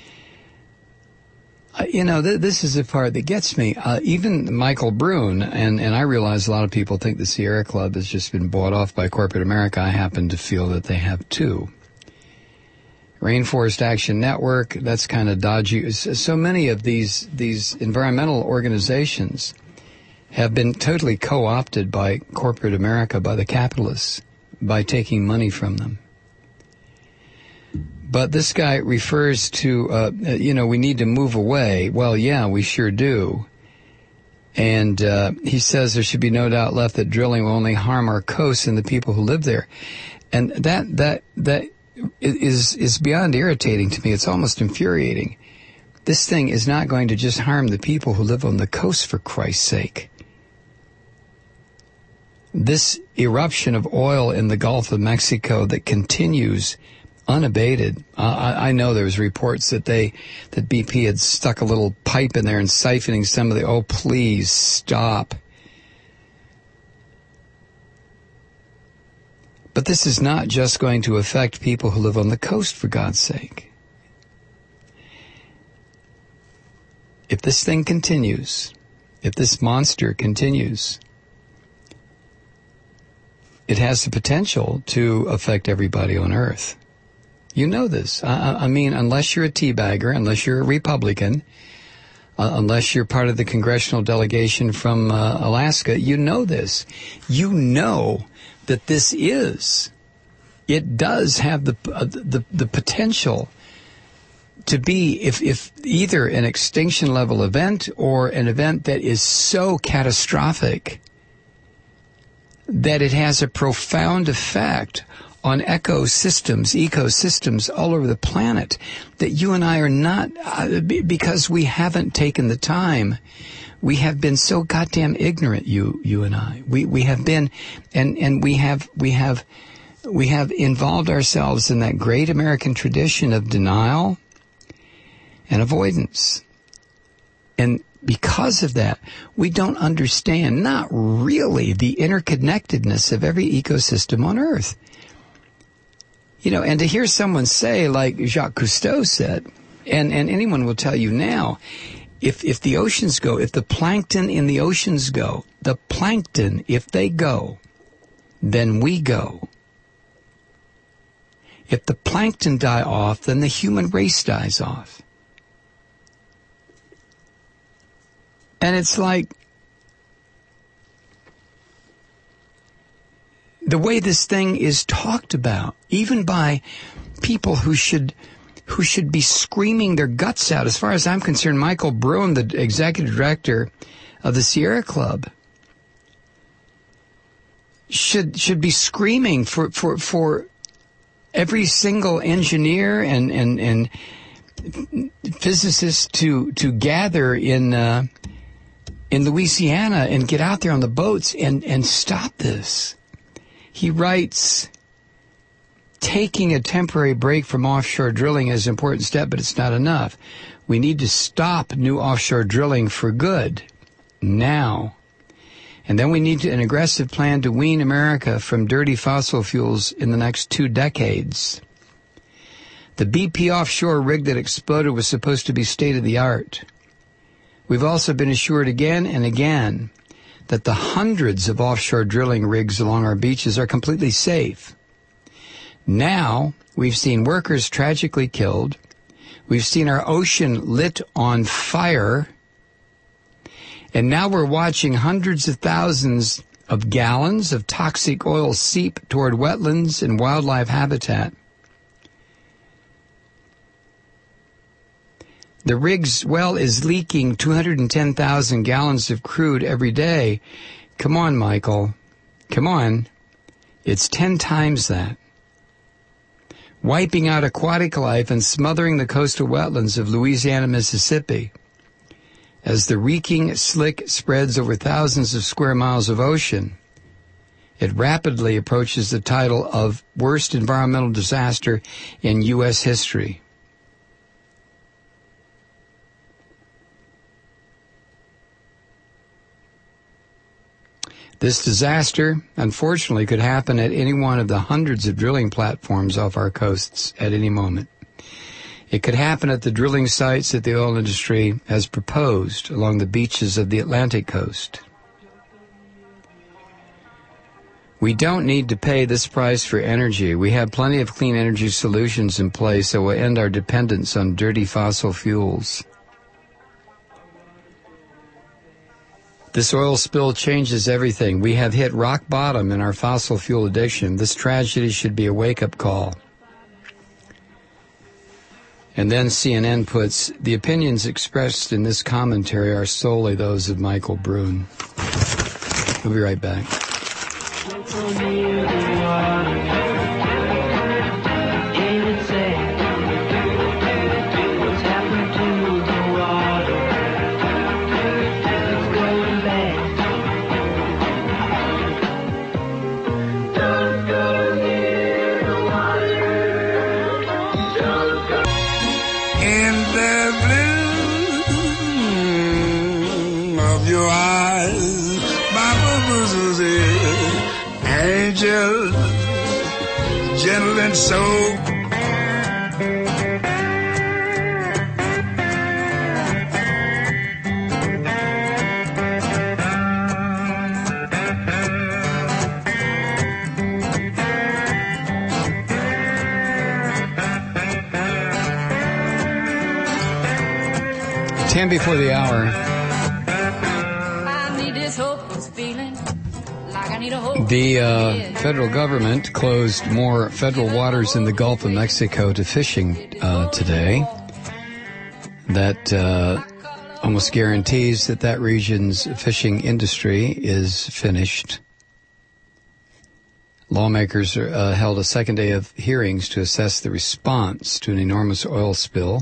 S1: This is the part that gets me. Even Michael Brune, and I realize a lot of people think the Sierra Club has just been bought off by corporate America. I happen to feel that they have too. Rainforest Action Network, that's kind of dodgy. So many of these environmental organizations have been totally co-opted by corporate America, by the capitalists, by taking money from them. But this guy refers to, we need to move away. Well, yeah, we sure do. And he says there should be no doubt left that drilling will only harm our coast and the people who live there. And that is beyond irritating to me. It's almost infuriating. This thing is not going to just harm the people who live on the coast, for Christ's sake. This eruption of oil in the Gulf of Mexico that continues unabated. I know there was reports that BP had stuck a little pipe in there and siphoning some of the, oh, please stop. But this is not just going to affect people who live on the coast, for God's sake. If this thing continues, if this monster continues, it has the potential to affect everybody on Earth. You know this. I mean, unless you're a teabagger, unless you're a Republican, unless you're part of the congressional delegation from Alaska, you know this. You know that this it does have the potential to be, if either an extinction level event or an event that is so catastrophic that it has a profound effect on ecosystems all over the planet, that you and I are not, because we haven't taken the time. We have been so goddamn ignorant, you and I. We have been, and we have involved ourselves in that great American tradition of denial and avoidance. And because of that, we don't understand, not really, the interconnectedness of every ecosystem on Earth. And to hear someone say, like Jacques Cousteau said, and anyone will tell you now, if the oceans go, if the plankton in the oceans go, the plankton, if they go, then we go. If the plankton die off, then the human race dies off. And it's like, the way this thing is talked about, even by people who should be screaming their guts out. As far as I'm concerned, Michael Bruin, the executive director of the Sierra Club, should be screaming for every single engineer and physicist to gather in Louisiana and get out there on the boats and stop this. He writes, taking a temporary break from offshore drilling is an important step, but it's not enough. We need to stop new offshore drilling for good now. And then we need an aggressive plan to wean America from dirty fossil fuels in the next 2 decades. The BP offshore rig that exploded was supposed to be state-of-the-art. We've also been assured again and again that the hundreds of offshore drilling rigs along our beaches are completely safe. Now, we've seen workers tragically killed. We've seen our ocean lit on fire. And now we're watching hundreds of thousands of gallons of toxic oil seep toward wetlands and wildlife habitat. The rig's well is leaking 210,000 gallons of crude every day. Come on, Michael. Come on. It's 10 times that. Wiping out aquatic life and smothering the coastal wetlands of Louisiana, Mississippi. As the reeking slick spreads over thousands of square miles of ocean, it rapidly approaches the title of worst environmental disaster in U.S. history. This disaster, unfortunately, could happen at any one of the hundreds of drilling platforms off our coasts at any moment. It could happen at the drilling sites that the oil industry has proposed along the beaches of the Atlantic coast. We don't need to pay this price for energy. We have plenty of clean energy solutions in place that will end our dependence on dirty fossil fuels. This oil spill changes everything. We have hit rock bottom in our fossil fuel addiction. This tragedy should be a wake-up call. And then CNN puts, the opinions expressed in this commentary are solely those of Michael Bruin. We'll be right back.
S12: Gentle and so
S1: Ten before the hour. The federal government closed more federal waters in the Gulf of Mexico to fishing today. That almost guarantees that region's fishing industry is finished. Lawmakers held a second day of hearings to assess the response to an enormous oil spill.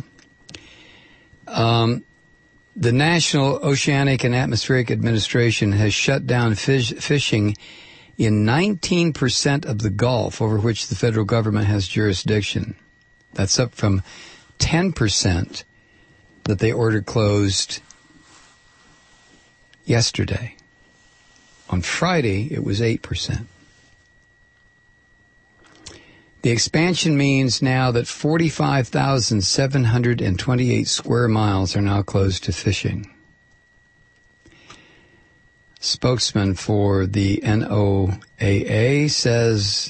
S1: The National Oceanic and Atmospheric Administration has shut down fishing in 19% of the Gulf over which the federal government has jurisdiction. That's up from 10% that they ordered closed yesterday. On Friday, it was 8%. The expansion means now that 45,728 square miles are now closed to fishing. Spokesman for the NOAA says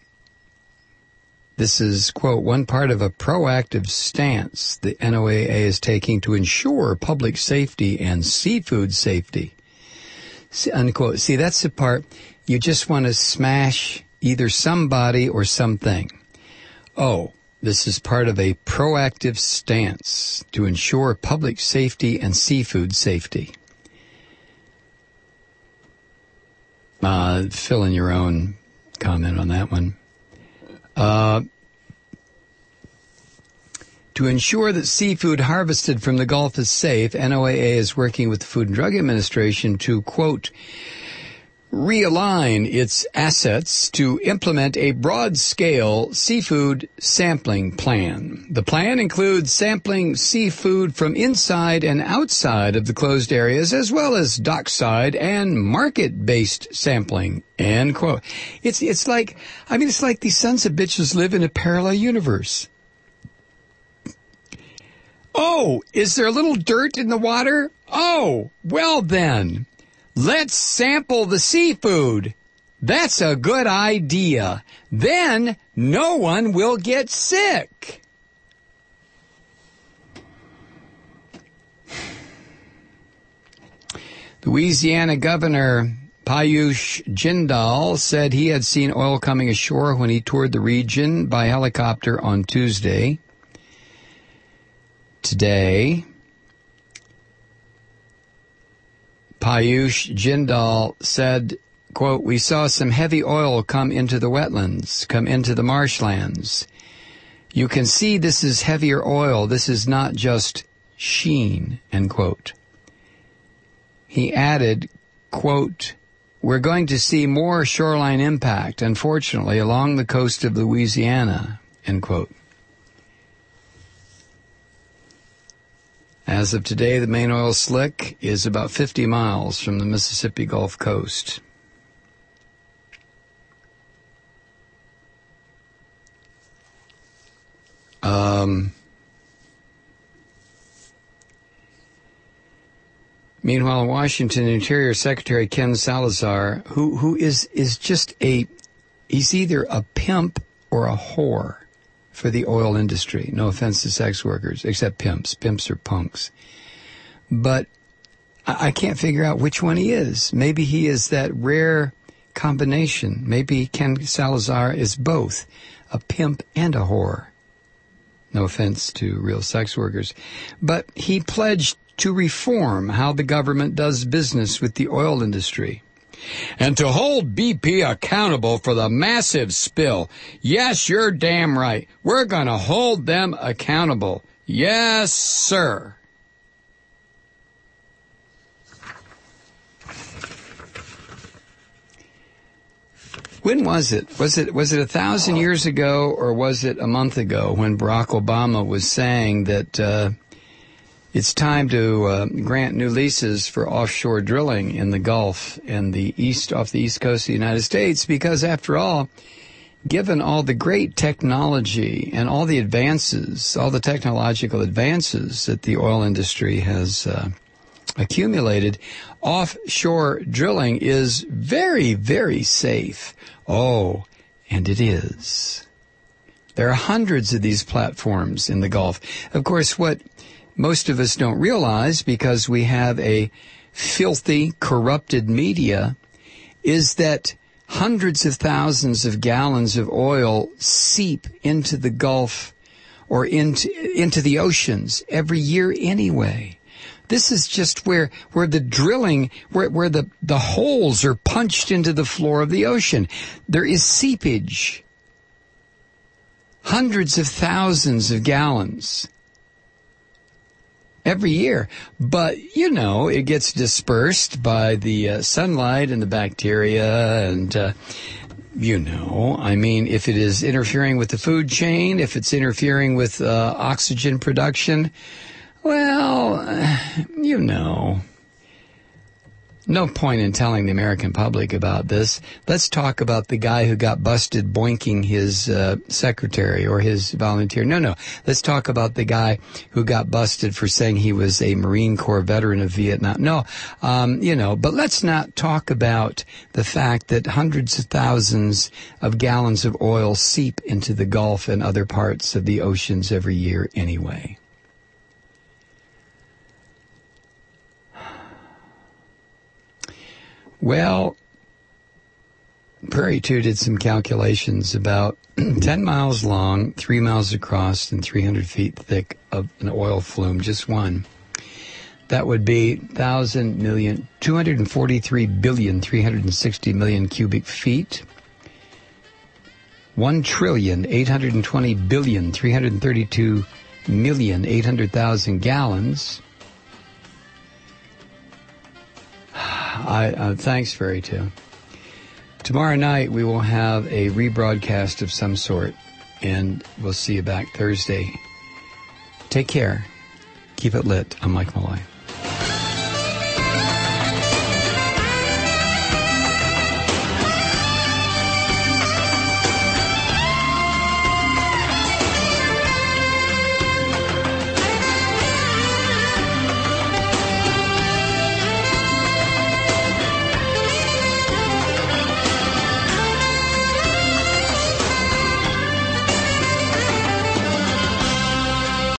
S1: this is, quote, one part of a proactive stance the NOAA is taking to ensure public safety and seafood safety, unquote. See, that's the part you just want to smash either somebody or something. Oh, this is part of a proactive stance to ensure public safety and seafood safety. Fill in your own comment on that one. To ensure that seafood harvested from the Gulf is safe, NOAA is working with the Food and Drug Administration to, quote, realign its assets to implement a broad-scale seafood sampling plan. The plan includes sampling seafood from inside and outside of the closed areas, as well as dockside and market-based sampling, end quote. It's like these sons of bitches live in a parallel universe. Oh, is there a little dirt in the water? Oh, well then, let's sample the seafood. That's a good idea. Then no one will get sick. Louisiana Governor Piyush Jindal said he had seen oil coming ashore when he toured the region by helicopter on Tuesday. Today, Piyush Jindal said, quote, we saw some heavy oil come into the wetlands, come into the marshlands. You can see this is heavier oil. This is not just sheen, end quote. He added, quote, we're going to see more shoreline impact, unfortunately, along the coast of Louisiana, end quote. As of today, the main oil slick is about 50 miles from the Mississippi Gulf Coast. Meanwhile, in Washington, Interior Secretary Ken Salazar, who is just he's either a pimp or a whore for the oil industry. No offense to sex workers, except pimps. Pimps are punks. But I can't figure out which one he is. Maybe he is that rare combination. Maybe Ken Salazar is both a pimp and a whore. No offense to real sex workers. But he pledged to reform how the government does business with the oil industry. And to hold BP accountable for the massive spill. Yes, you're damn right. We're going to hold them accountable. Yes, sir. When was it? Was it 1,000 years ago, or was it a month ago when Barack Obama was saying that it's time to grant new leases for offshore drilling in the Gulf and off the east coast of the United States? Because after all, given all the great technology and all the advances, all the technological advances that the oil industry has accumulated, offshore drilling is very, very safe. Oh, and it is. There are hundreds of these platforms in the Gulf. Of course, what most of us don't realize, because we have a filthy, corrupted media, is that hundreds of thousands of gallons of oil seep into the Gulf or into the oceans every year anyway. This is just where the drilling, where the holes are punched into the floor of the ocean. There is seepage. Hundreds of thousands of gallons every year. But, it gets dispersed by the sunlight and the bacteria and, if it is interfering with the food chain, if it's interfering with oxygen production, well, No point in telling the American public about this. Let's talk about the guy who got busted boinking his secretary or his volunteer. No. Let's talk about the guy who got busted for saying he was a Marine Corps veteran of Vietnam. No, but let's not talk about the fact that hundreds of thousands of gallons of oil seep into the Gulf and other parts of the oceans every year anyway. Well, Prairie 2 did some calculations about 10 miles long, 3 miles across, and 300 feet thick of an oil flume, just one. That would be 243,360,000,000 cubic feet, 1,820,332,800,000 gallons. Thanks, Fairy 2. Tomorrow night we will have a rebroadcast of some sort, and we'll see you back Thursday. Take care. Keep it lit. I'm Mike Malloy.